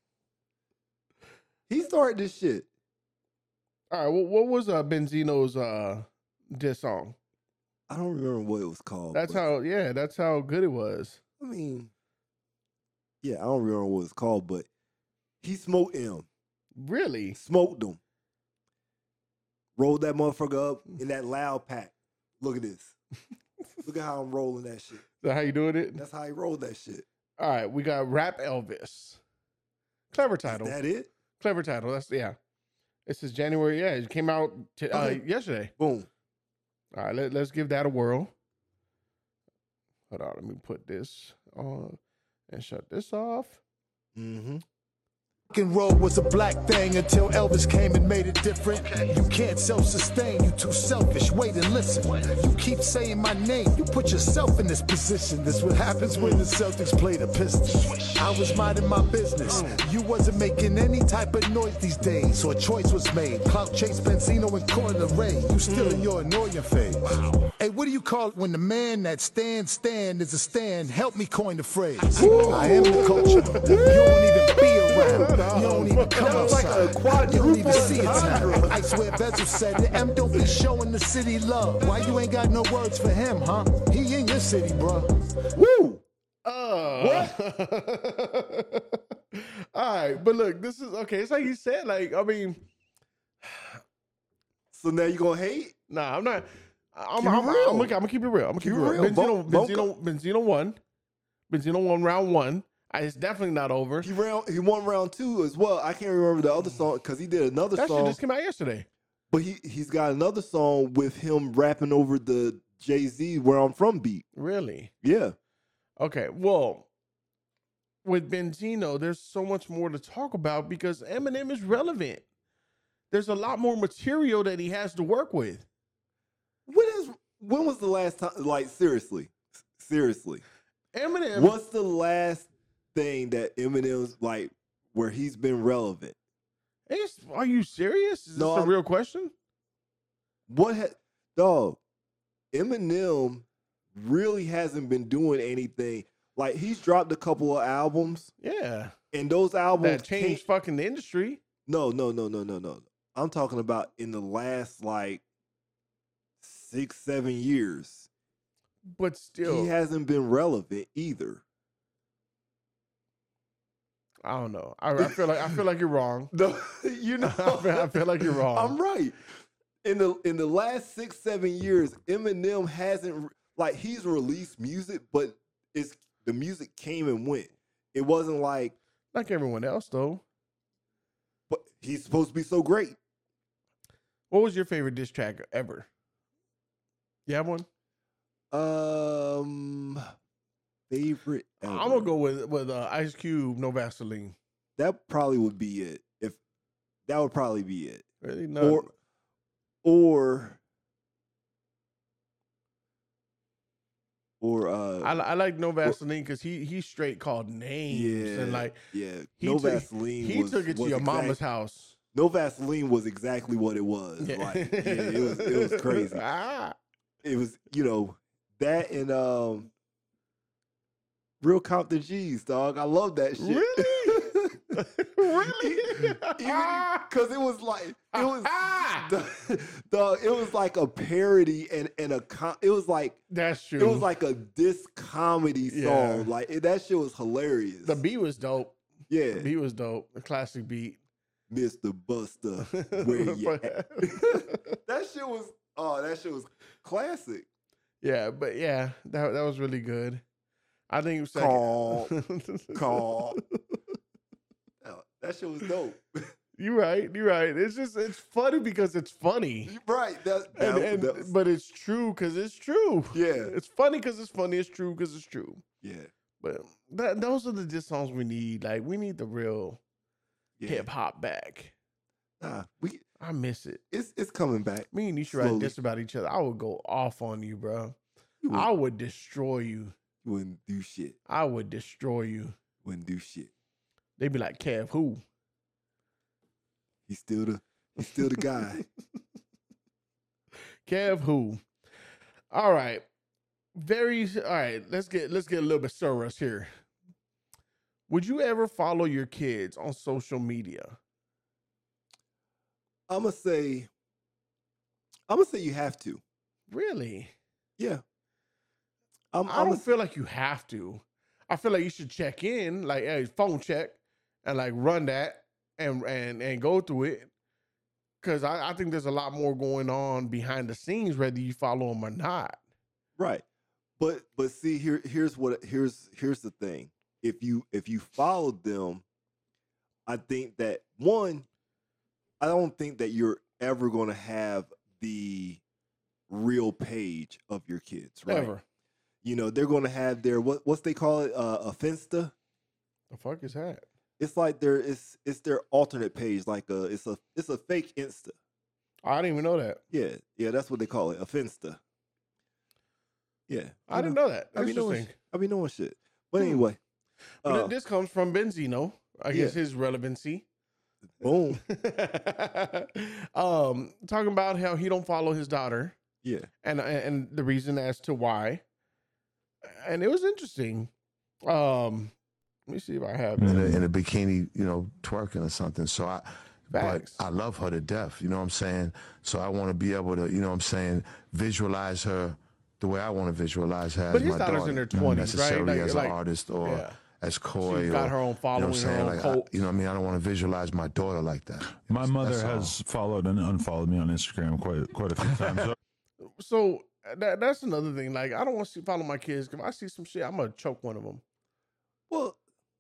He started this shit. All right, what was Benzino's diss song? I don't remember what it was called. That's but- that's how good it was. I mean, yeah, I don't remember what it's called, but he smoked him. Really? Smoked him. Rolled that motherfucker up in that loud pack. Look at this. Look at how I'm rolling that shit. Is that how you doing it? That's how he rolled that shit. All right, we got Rap Elvis. Clever title. Is that it? Clever title. That's yeah. This is January. Yeah, it came out Okay. yesterday. Boom. All right, let's give that a whirl. Hold on, let me put this on and shut this off. Mm-hmm. Rock and roll was a black thing until Elvis came and made it different. You can't self-sustain, you too selfish. Wait and listen. You keep saying my name, you put yourself in this position. This what happens when the Celtics play the Pistons. I was minding my business. You wasn't making any type of noise these days, so a choice was made. Clout Chase, Benzino, and Corner Ray. You still in your annoying phase. Hey, what do you call it when the man that stands is a stand? Help me coin the phrase. I am the culture. You don't even be around. You don't even come That was like outside. a You don't even quadruple see a entendre. time. I swear Bezel said it. M don't be showing the city love. Why you ain't got no words for him, huh? He in your city, bro. Woo! What? All right, but look, this is okay. It's like you said. Like, I mean, So now you gonna hate? nah, I'm not. I'm Keep it real. gonna keep it real. I'm gonna keep it Keep it real. real. Benzino won. Benzino won round one. It's definitely not over. He won round two as well. I can't remember the other song because he did another That shit song. just came out yesterday. But he's got another song with him rapping over the Jay-Z "Where I'm From" beat. Really? Yeah. Okay. Well, with Benzino, there's so much more to talk about because Eminem is relevant. There's a lot more material that he has to work with. When was the last time? Like seriously, Eminem. what's the last thing that Eminem's like where he's been relevant? Are you serious? Is No, this a I'm- real question? Dog, Eminem really hasn't been doing anything. Like he's dropped a couple of albums, Yeah. and those albums That changed fucking the industry. No. I'm talking about in the last like 6-7 years. But still, He hasn't been relevant either. I don't know. I feel like you're wrong. No, you know, I feel like you're wrong. I'm right. In the last 6-7 years, Eminem hasn't like he's released music, but the music came and went. It wasn't like everyone else though. but he's supposed to be so great. What was your favorite diss track ever? You have one? Favorite. I'm gonna go with Ice Cube, No Vaseline. That probably would be it. If that would probably be it. Really? No. Or I like No Vaseline because he straight called names and like yeah. he No took- Vaseline. He was, took it to was your exact- mama's house. No Vaseline was exactly what it was. Yeah. Like, it was crazy. Ah. It was, that and Real Compton G's, dog. I love that shit. Really? Really? Because it was like dog, it was like a parody and it was like That's true. it was like a diss comedy song. Yeah. Like that shit was hilarious. The beat was dope. yeah, The beat was dope. The classic beat. Mr. Buster, where you at? That shit was classic. Yeah, but yeah, that was really good. I think Call. Call. That shit was dope. You're right. It's funny because it's funny. Right. But it's true because it's true. Yeah. It's funny because it's funny. It's true because it's true. Yeah. But those are the diss songs we need. Like we need the real hip hop back. Nah, I miss it. It's coming back. Me and you should write slowly. diss about each other. I would go off on you, bro. You I would destroy you. wouldn't do shit. I would destroy you. Wouldn't do shit. They'd be like, Kev, who? He's still the guy. Kev, who? All right. All right. Let's get a little bit serious here. Would you ever follow your kids on social media? I'm gonna say you have to. Really? Yeah. I don't feel like you have to. I feel like you should check in, like hey, phone check, and like run that and go through it. Cause I think there's a lot more going on behind the scenes, whether you follow them or not. Right. But see, here's the thing. If you followed them, I think that I don't think that you're ever gonna have the real page of your kids, right? Ever. You know, they're gonna have their what's they call it, a Finsta. The fuck is that? It's like it's their alternate page, like it's a fake Insta. I didn't even know that. Yeah, that's what they call it, a Finsta. Yeah, I didn't know that. I be knowing shit. But anyway, but this comes from Benzino. I guess his relevancy. Boom. Talking about how he don't follow his daughter. Yeah, and the reason as to why. And it was interesting. Let me see if I have in a bikini, you know, twerking or something. So but Facts. I love her to death. You know what I'm saying? So I want to be able to, you know what I'm saying, visualize her the way I want to visualize her But as his my daughter's daughter. in her Not 20s, necessarily right? as Like, an artist or as coy. She's got or, her own you know following, what I'm saying? her own Like, cult. you know what I mean? I don't want to visualize my daughter like that. My mother That's all. has followed and unfollowed me on Instagram quite a few times. So that's another thing. Like, I don't want to follow my kids. If I see some shit, I'm gonna choke one of them. Well,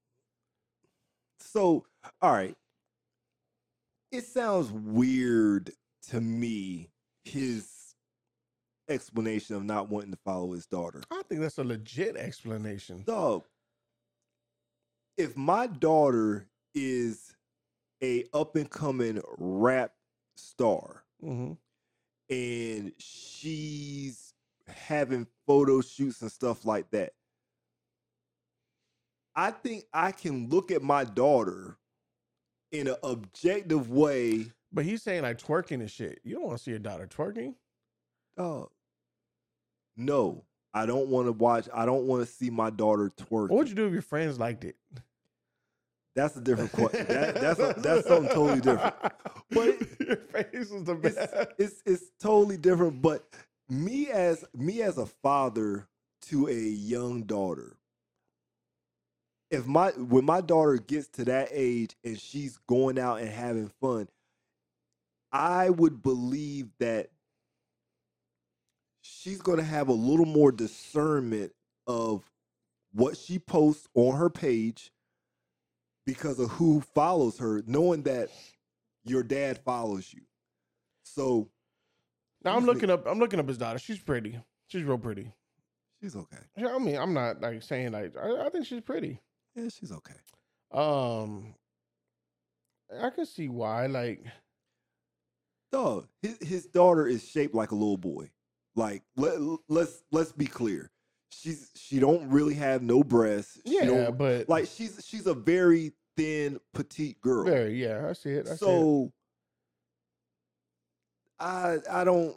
so all right. It sounds weird to me, his explanation of not wanting to follow his daughter. I think that's a legit explanation. Dog, if my daughter is a up and coming rap star Mm-hmm. and she's having photo shoots and stuff like that, I think I can look at my daughter in an objective way. But he's saying like twerking and shit. You don't want to see your daughter twerking? No, I don't want to watch. I don't want to see my daughter twerk. What would you do if your friends liked it? That's a different question. That's something totally different. But your face is the best. It's totally different. But me as a father to a young daughter, when my daughter gets to that age and she's going out and having fun, I would believe that she's going to have a little more discernment of what she posts on her page because of who follows her, knowing that your dad follows you. So now I'm looking up his daughter. She's pretty. She's real pretty. She's okay. I mean, I'm not like saying like I think she's pretty. Yeah, she's okay. I can see why. Like, dog, his daughter is shaped like a little boy. Like, let's be clear. She don't really have no breasts. Yeah, but like she's a very thin, petite girl. Very, yeah, I see it. So I don't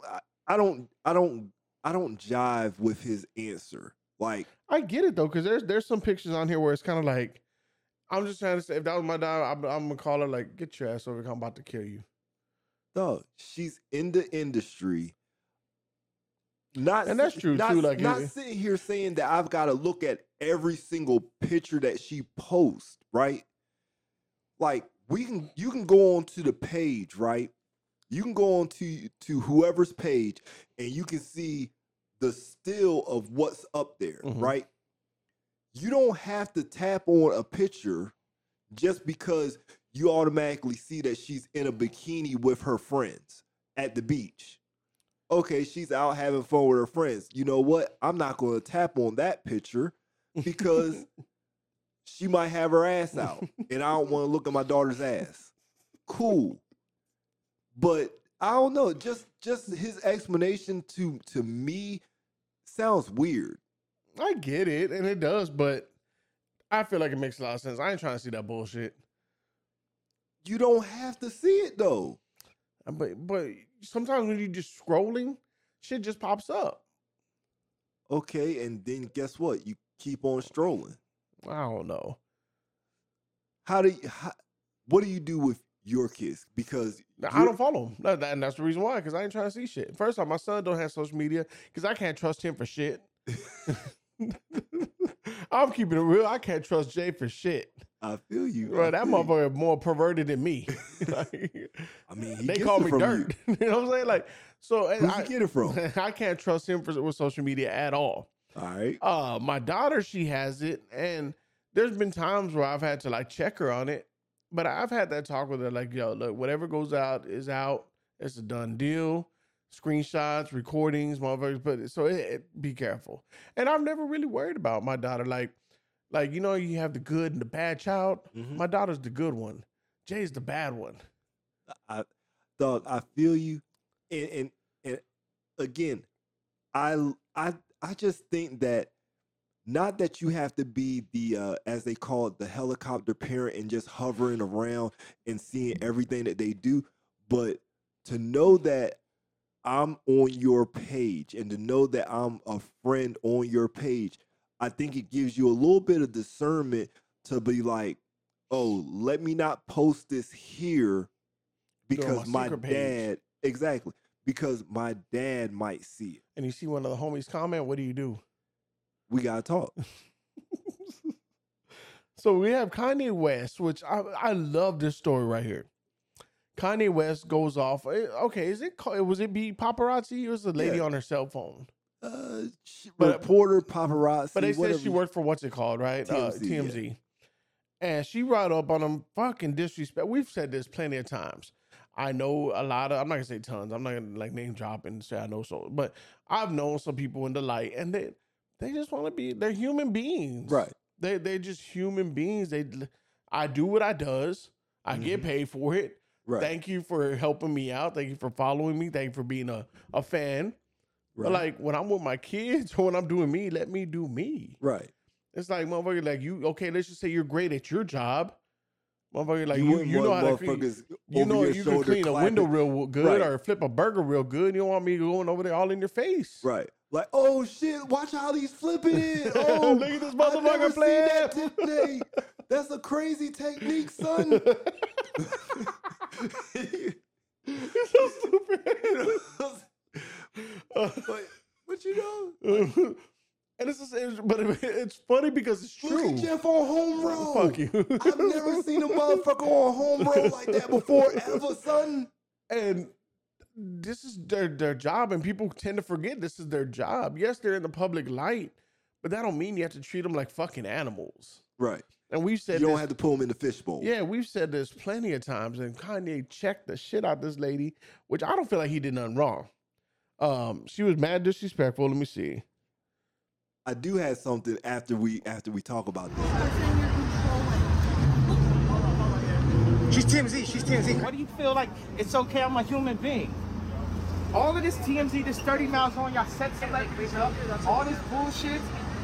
jive with his answer. Like, I get it though, because there's some pictures on here where it's kind of like, I'm just trying to say, if that was my daughter, I'm gonna call her like, get your ass over here, I'm about to kill you. Dog, she's in the industry. And that's true too. Like, not sitting here saying that I've got to look at every single picture that she posts, right? Like, you can go on to the page, right? You can go on to whoever's page and you can see the still of what's up there, right? You don't have to tap on a picture just because you automatically see that she's in a bikini with her friends at the beach. Okay, she's out having fun with her friends. You know what? I'm not going to tap on that picture because she might have her ass out, and I don't want to look at my daughter's ass. Cool, but I don't know. Just his explanation to me sounds weird. I get it, and it does, but I feel like it makes a lot of sense. I ain't trying to see that bullshit. You don't have to see it though. But sometimes when you're just scrolling, shit just pops up. Okay, and then guess what? You keep on strolling. I don't know. What do you do with your kids? Because I don't follow them. And that's the reason why, because I ain't trying to see shit. First off, my son don't have social media because I can't trust him for shit. I'm keeping it real. I can't trust Jay for shit. I feel you. Right, that motherfucker more perverted than me. I mean, they call me dirt. You know what I'm saying? Like, so where'd you get it from? I can't trust him with social media at all. All right. My daughter, she has it, and there's been times where I've had to like check her on it, but I've had that talk with her, like, yo, look, whatever goes out is out. It's a done deal. Screenshots, recordings, motherfuckers. But so be careful. And I've never really worried about my daughter. Like you know, you have the good and the bad child. Mm-hmm. My daughter's the good one. Jay's the bad one. I feel you. And again, I just think that not that you have to be the as they call it, the helicopter parent and just hovering around and seeing everything that they do, but to know that I'm on your page and to know that I'm a friend on your page, I think it gives you a little bit of discernment to be like, oh, let me not post this here because my dad, exactly, because my dad might see it. And you see one of the homies comment, what do? We got to talk. So we have Kanye West, which I love this story right here. Kanye West goes off. Okay, was it paparazzi? It was a lady on her cell phone. Reporter, paparazzi. But they said she worked for what's it called, right? TMZ. Yeah. And she brought up on them fucking disrespect. We've said this plenty of times. I know a lot of, I'm not gonna say tons. I'm not gonna like name drop and say I know so, but I've known some people in the light, and they just want to be. They're human beings, right? They're just human beings. I do what I does. I get paid for it. Right. Thank you for helping me out. Thank you for following me. Thank you for being a fan. Right. But like when I'm with my kids or when I'm doing me, let me do me. Right. It's like, motherfucker, like okay, let's just say you're great at your job. Motherfucker, like you know how to clean. You know you can clean a window real good or flip a burger real good. You don't want me going over there all in your face. Right. Like, oh shit, watch how he's flipping it. Oh, look at this motherfucker playing that today. That's a crazy technique, son. It's so stupid. But you know, and it's funny because it's true. Look at Jeff on home roll. Fuck you. I've never seen a motherfucker on home roll like that before, ever, son. And this is their job, and people tend to forget this is their job. Yes, they're in the public light, but that don't mean you have to treat them like fucking animals. Right. And we've said you don't have to pull them in the fishbowl. Yeah, we've said this plenty of times, and Kanye checked the shit out this lady, which I don't feel like he did nothing wrong. She was mad disrespectful. Let me see. I do have something after we talk about this. She's TMZ. She's TMZ. Why do you feel like it's okay? I'm a human being. All of this TMZ, this 30 miles on, y'all set all this bullshit.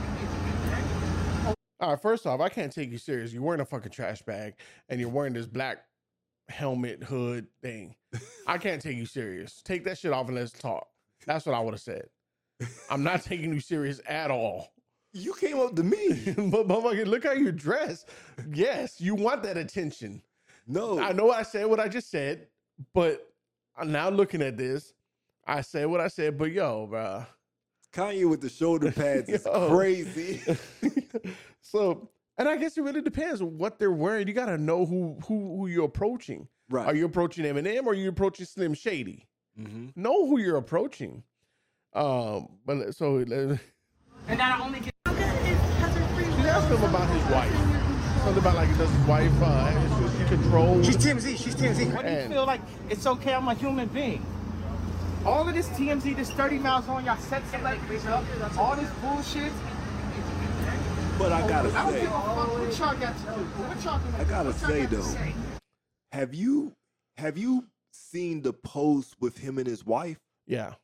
All right, first off, I can't take you serious. You're wearing a fucking trash bag and you're wearing this black helmet hood thing. I can't take you serious. Take that shit off and let's talk. That's what I would have said. I'm not taking you serious at all. You came up to me. But motherfucker, look how you're dressed. Yes, you want that attention. No. I know I said what I just said, but I'm now looking at this. I said what I said, but yo, bro. Kanye with the shoulder pads is crazy. So, and I guess it really depends on what they're wearing. You got to know who you're approaching. Right. Are you approaching Eminem or are you approaching Slim Shady? Mm-hmm. Know who you're approaching. But so and I only get. She asked him about his wife. Something about like does his wife she control. She's TMZ. She's TMZ. Why do you feel like it's okay? I'm a human being. All of this TMZ, this 30 miles on, y'all set all this bullshit. But I gotta I don't say, give a fuck what y'all got to do. What y'all gonna I gotta what y'all say got to though, say? have you seen the post with him and his wife? Yeah.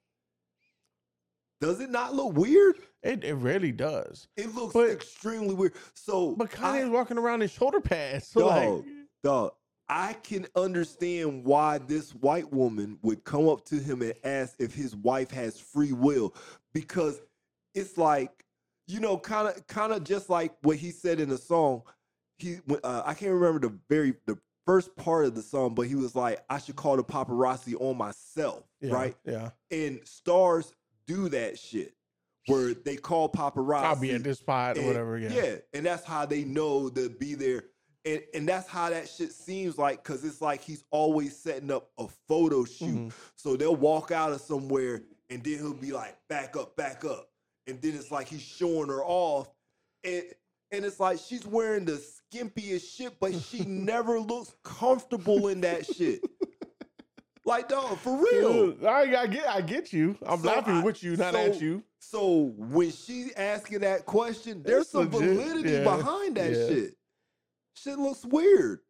Does it not look weird? It really does. It looks But- extremely weird. So But Kanye's walking around in shoulder pads. So dog, I can understand why this white woman would come up to him and ask if his wife has free will, because it's like, you know, kind of just like what he said in the song. I can't remember the first part of the song, but he was like, I should call the paparazzi on myself, yeah, right? Yeah. And stars do that shit where they call paparazzi. I'll be at this spot or and- whatever. Yeah. and that's how they know to be there. And that's how that shit seems like, because it's like he's always setting up a photo shoot. Mhm. So they'll walk out of somewhere and then he'll be like, back up. And then it's like he's showing her off. And it's like she's wearing the skimpiest shit, but she never looks comfortable in that shit. Like, dog, for real. I get you. I'm So laughing with you, not at you. So when she's asking that question, there's It's some legit, validity yeah, behind that yeah. shit. Shit looks weird.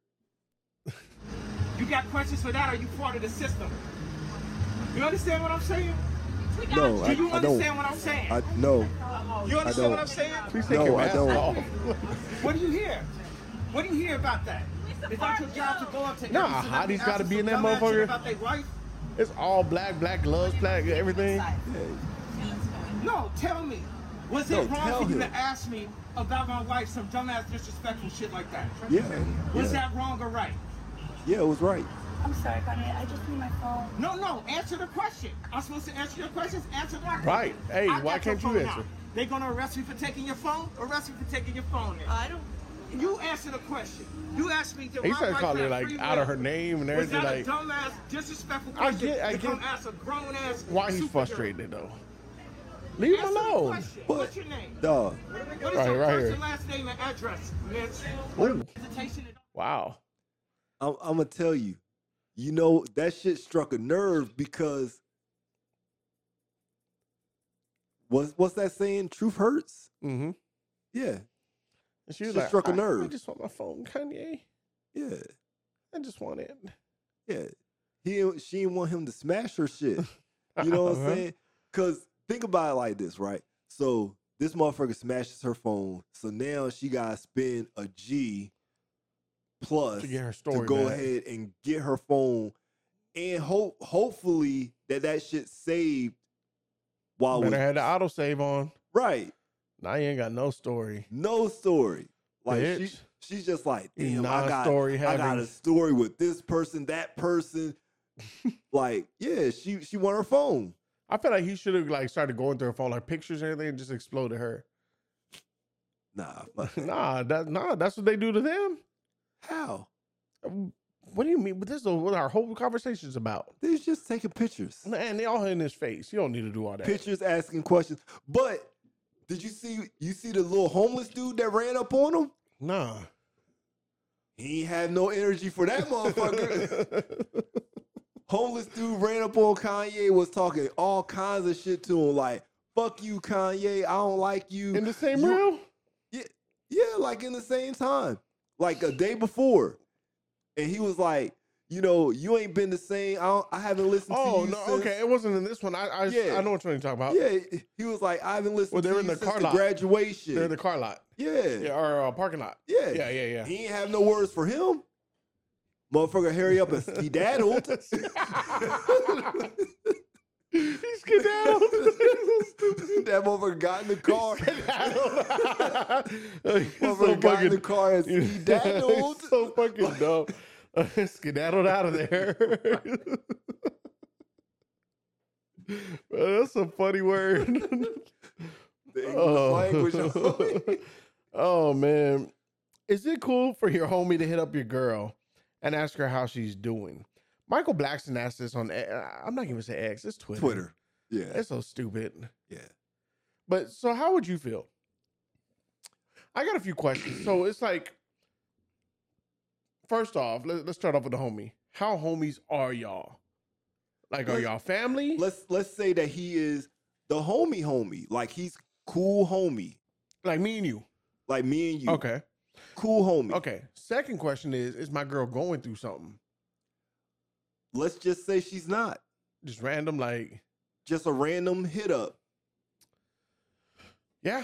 You got questions for that? Or are you part of the system? You understand what I'm saying? No, Do you I don't. understand what I'm saying? No. You understand don't. what I'm saying? Please take No, your I mask don't. off. What do you hear? What do you hear about that? It's not your job to go up to Nah, every celebrity Hotie's gotta asking be in some that dumbass shit motherfucker. about their wife? It's all black gloves, black everything. No, tell me. Was No, it wrong tell for you him. to ask me about my wife some dumbass disrespectful shit like that? Yeah. Was yeah. that wrong or right? Yeah, it was right. I'm sorry, Kanye. I just need my phone. No, answer the question. I'm supposed to answer your questions? Answer that Right. question. Hey, I why got your can't you phone answer? now. They gonna arrest me for taking your phone? Arrest me for taking your phone then. I don't. You answer the question. You asked me to He started calling her like free out of will. her name and Was everything. that Like, a dumbass, disrespectful I question get- to come ask a grown ass why he's superhero? frustrated though? Leave him Answer the alone. question. But- What's your name? Dog. What is Right, your right first here. and last name and address, Mitch? Ooh. Hesitation and- Wow. I'm gonna tell you, you know, that shit struck a nerve because what's that saying? Truth hurts? Mm-hmm. Yeah. And she was Shit like, struck a I nerve. just want my phone, Kanye. Yeah. I just want it. Yeah. She didn't want him to smash her shit. You know what I'm Uh-huh. saying? Because think about it like this, right? So this motherfucker smashes her phone. So now she got to spend a G plus To get her to story go back. ahead and get her phone. And hopefully that shit saved while Better we had the autosave on. right. Now you ain't got no story. No story. Like Bitch. she's just like, You damn, I got non-story a having. story with this person, that person. Like, yeah, she want her phone. I feel like he should have like started going through her phone, like pictures and everything, and just exploded her. Nah, fuck that. That's what they do to them. How? What do you mean? But this is what our whole conversation's about. They're just taking pictures. And they all in his face. You don't need to do all that. Pictures asking questions. But did you see the little homeless dude that ran up on him? Nah. He ain't had no energy for that motherfucker. Homeless dude ran up on Kanye, was talking all kinds of shit to him, like, fuck you, Kanye, I don't like you. In the same You- room? Yeah, like in the same time. Like a day before. And he was like, you know, you ain't been the same. I haven't listened to Oh you no, since. okay. It wasn't in this one. Yeah. I know what you're talking about. Yeah, he was like, I haven't listened Well, to they're you in the since car the lot. graduation. They're in the car lot. Yeah. Or parking lot. Yeah. Yeah. He ain't have no words for him. Motherfucker, hurry up and skedaddled. He skedaddled. That motherfucker got in the car. He's Motherfucker got in the car and skedaddled. He's so fucking dumb. Skedaddled out of there. Bro, that's a funny word. The English language. Oh man. Is it cool for your homie to hit up your girl and ask her how she's doing? Michael Blackson asked this on, I'm not going to say X, it's Twitter. Twitter. Yeah. It's so stupid. Yeah. But so how would you feel? I got a few questions. So it's like, first off, let's start off with the homie. How homies are y'all? Like, are y'all family? Let's say that he is the homie. Like he's cool homie. Like me and you. Like me and you. Okay. Cool homie. Okay. Second question is my girl going through something? Let's just say she's not. Just random, like. Just a random hit up. Yeah.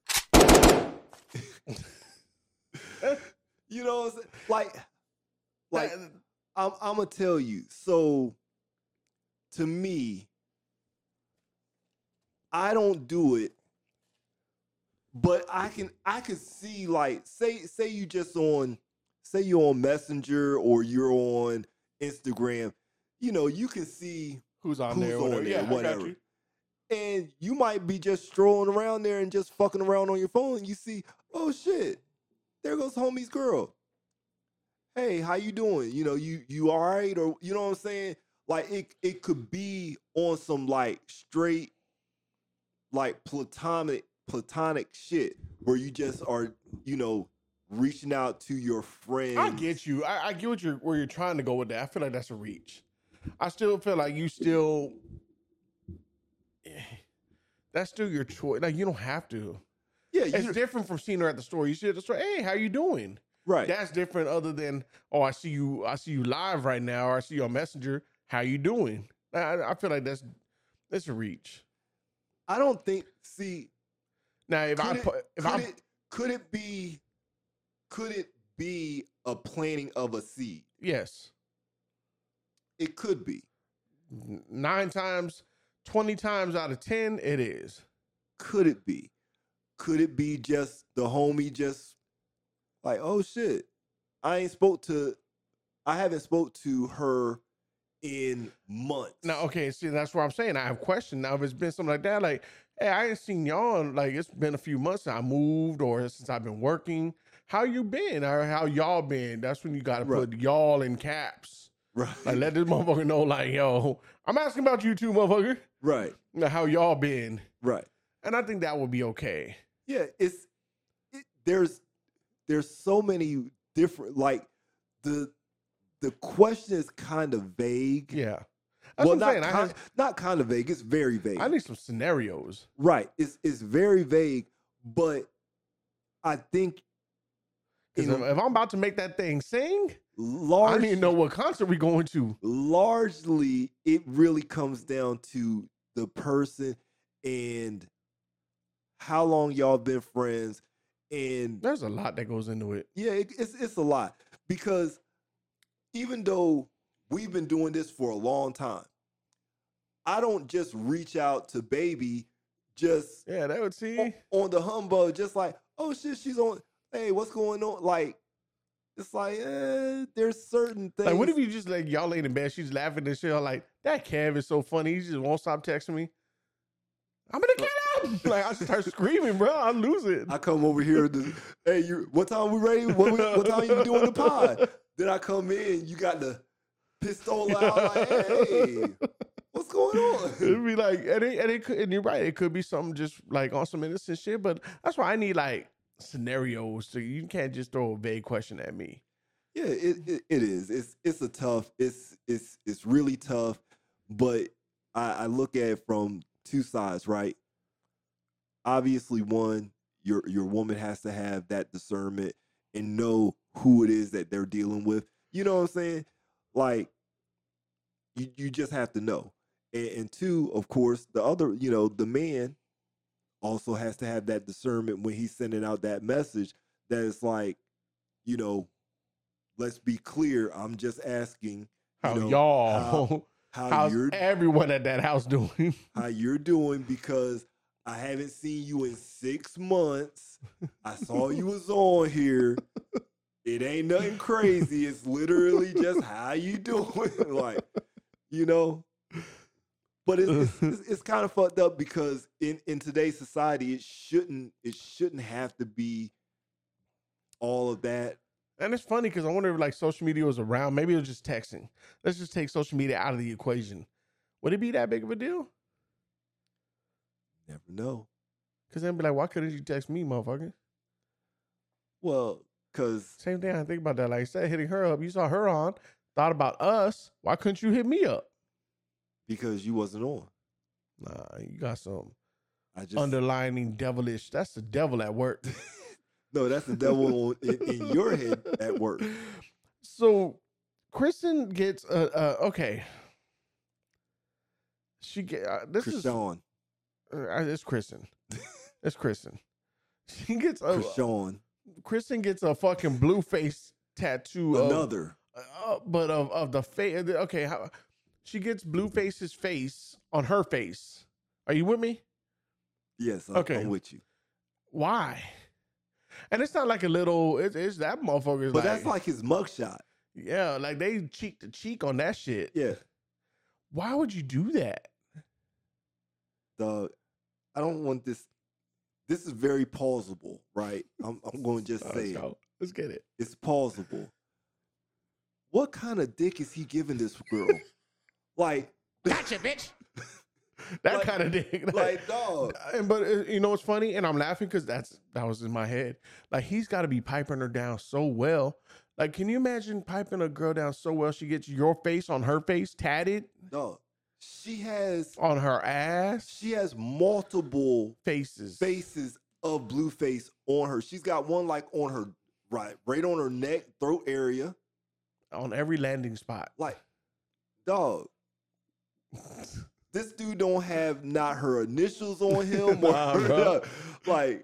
You know what I'm saying? Like I'm gonna tell you. So to me, I don't do it, but I can see, like, say you just say you're on Messenger or you're on Instagram, you know, you can see who's on there, whatever. And you might be just strolling around there and just fucking around on your phone, and you see, oh shit, there goes homie's girl. Hey, how you doing? You know, you all right? Or, you know what I'm saying? Like, it could be on some, like, straight, like, platonic shit where you just are, you know, reaching out to your friends. I get you. I get where you're trying to go with that. I feel like that's a reach. I still feel like that's still your choice. Like, you don't have to. Yeah, it's different from seeing her at the store. You see her at the store. Hey, how you doing? Right. That's different. Other than, oh, I see you live right now, or I see you on Messenger. How you doing? I feel like that's a reach. I don't think. See, now could it be a planting of a seed? Yes, it could be. 9 times, 20 times out of 10, it is. Could it be? Could it be just the homie just like, oh shit, I haven't spoke to her in months. Now, okay, see, that's what I'm saying. I have questions. Now, if it's been something like that, like, hey, I ain't seen y'all, like, it's been a few months since I moved or since I've been working. How you been? Or how y'all been? That's when you got to put y'all in caps. Right. Like, let this motherfucker know, like, yo, I'm asking about you too, motherfucker. Right. Now, how y'all been? Right. And I think that would be okay. Yeah, there's so many different, like, the question is kind of vague. Yeah. That's what I'm saying. Not kind of vague. It's very vague. I need some scenarios. Right. It's very vague, but I think because if I'm about to make that thing sing, I need to know what concert we going to. Largely, it really comes down to the person and how long y'all been friends. And there's a lot that goes into it. Yeah, it's a lot, because even though we've been doing this for a long time, I don't just reach out to baby just that would see on the humbug, just like, oh shit, she's on. Hey, what's going on? Like, it's like, there's certain things. Like, what if you just, like, y'all laying in bed, she's laughing and shit, like, that Kev is so funny, he just won't stop texting me. I'm gonna get out. Like, I start screaming, bro. I lose it. I come over here. Hey, what time we ready? What time you doing the pod? Then I come in. You got the pistol out. Like, hey, what's going on? It'd be like, and you're right. It could be something just like on some innocent shit. But that's why I need like scenarios. So you can't just throw a vague question at me. Yeah, it is. It's a tough. It's really tough. But I look at it from two sides, right? Obviously, one, your woman has to have that discernment and know who it is that they're dealing with. You know what I'm saying? Like, you just have to know. And two, of course, the other, you know, the man also has to have that discernment when he's sending out that message that it's like, you know, let's be clear. I'm just asking how's everyone at that house doing? How you're doing, because I haven't seen you in 6 months. I saw you was on here. It ain't nothing crazy. It's literally just how you doing, like, you know. But it's kind of fucked up because in today's society, it shouldn't have to be all of that. And it's funny because I wonder if like social media was around. Maybe it was just texting. Let's just take social media out of the equation. Would it be that big of a deal? Never know. Because then be like, why couldn't you text me, motherfucker? Well, because... Same thing, I think about that. Like, instead of hitting her up, you saw her on, thought about us. Why couldn't you hit me up? Because you wasn't on. Nah, you got some underlining devilish. That's the devil at work. No, that's the devil in your head at work. So Kristen gets okay. She get this Krishan. It's Kristen. It's Kristen. She gets Krishan. Kristen gets a fucking blue face tattoo. Another. But of the face. Okay, she gets Blueface's face on her face. Are you with me? Yes, okay. I'm with you. Why? And it's not like a little. It's that motherfucker's. But that's like his mugshot. Yeah, like they cheek to cheek on that shit. Yeah. Why would you do that? Dog, I don't want this. This is very plausible, right? I'm going to just say it. Let's get it. It's plausible. What kind of dick is he giving this girl? Like, gotcha, bitch. That like, kind of dick. Like, dog. But you know what's funny? And I'm laughing because that was in my head. Like, he's got to be piping her down so well. Like, can you imagine piping a girl down so well she gets your face on her face tatted? Dog. She has on her ass. She has multiple faces of Blueface on her. She's got one like on her right on her neck, throat area, on every landing spot. Like, dog, this dude don't have not her initials on him or like,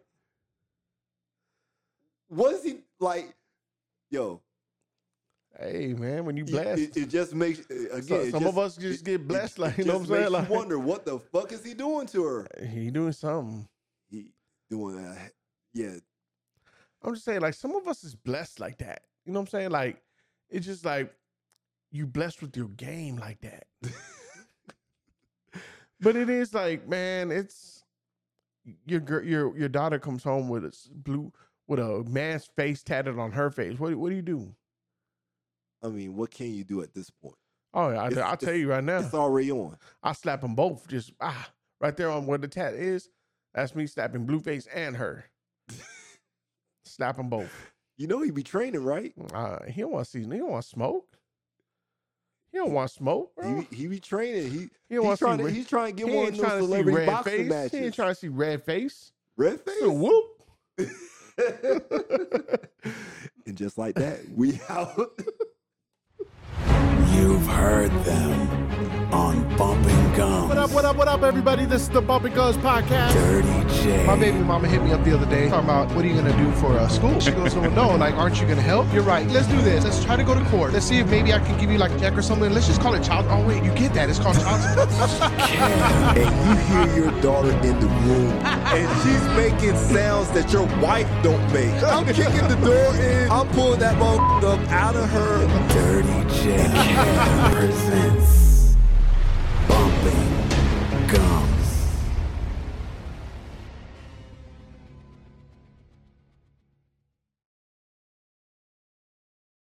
what is he like? Yo. Hey man, when you blessed, it just makes again. Some of us just get blessed, like you know what I'm saying. Like, you wonder what the fuck is he doing to her? He doing something. He doing that. Yeah. I'm just saying, like some of us is blessed like that. You know what I'm saying? Like it's just like you blessed with your game like that. But it is like, man, it's your daughter comes home with a man's face tatted on her face. What do you do? I mean, what can you do at this point? Oh, yeah, I'll tell you right now. It's already on. I slap them both. Just right there on where the tat is. That's me slapping Blueface and her. Slap them both. You know he be training, right? He don't want to see. He don't want to smoke. He don't want to smoke, bro. He be training. He's trying to get one of those celebrity boxing matches. He ain't trying to see red face. Red face? So whoop. And just like that, we out. You've heard them on Bumping Gums. What up, everybody? This is the Bumping Gums podcast. Dirty J. My baby mama hit me up the other day talking about, what are you going to do for school? She goes, well, no, like, aren't you going to help? You're right. Let's do this. Let's try to go to court. Let's see if maybe I can give you like a check or something. Let's just call it child. Oh, wait, you get that. It's called child support. And you hear your daughter in the room, and she's making sounds that your wife don't make. I'm kicking the door in. I'm pulling that motherfucker up out of her. Dirty J presents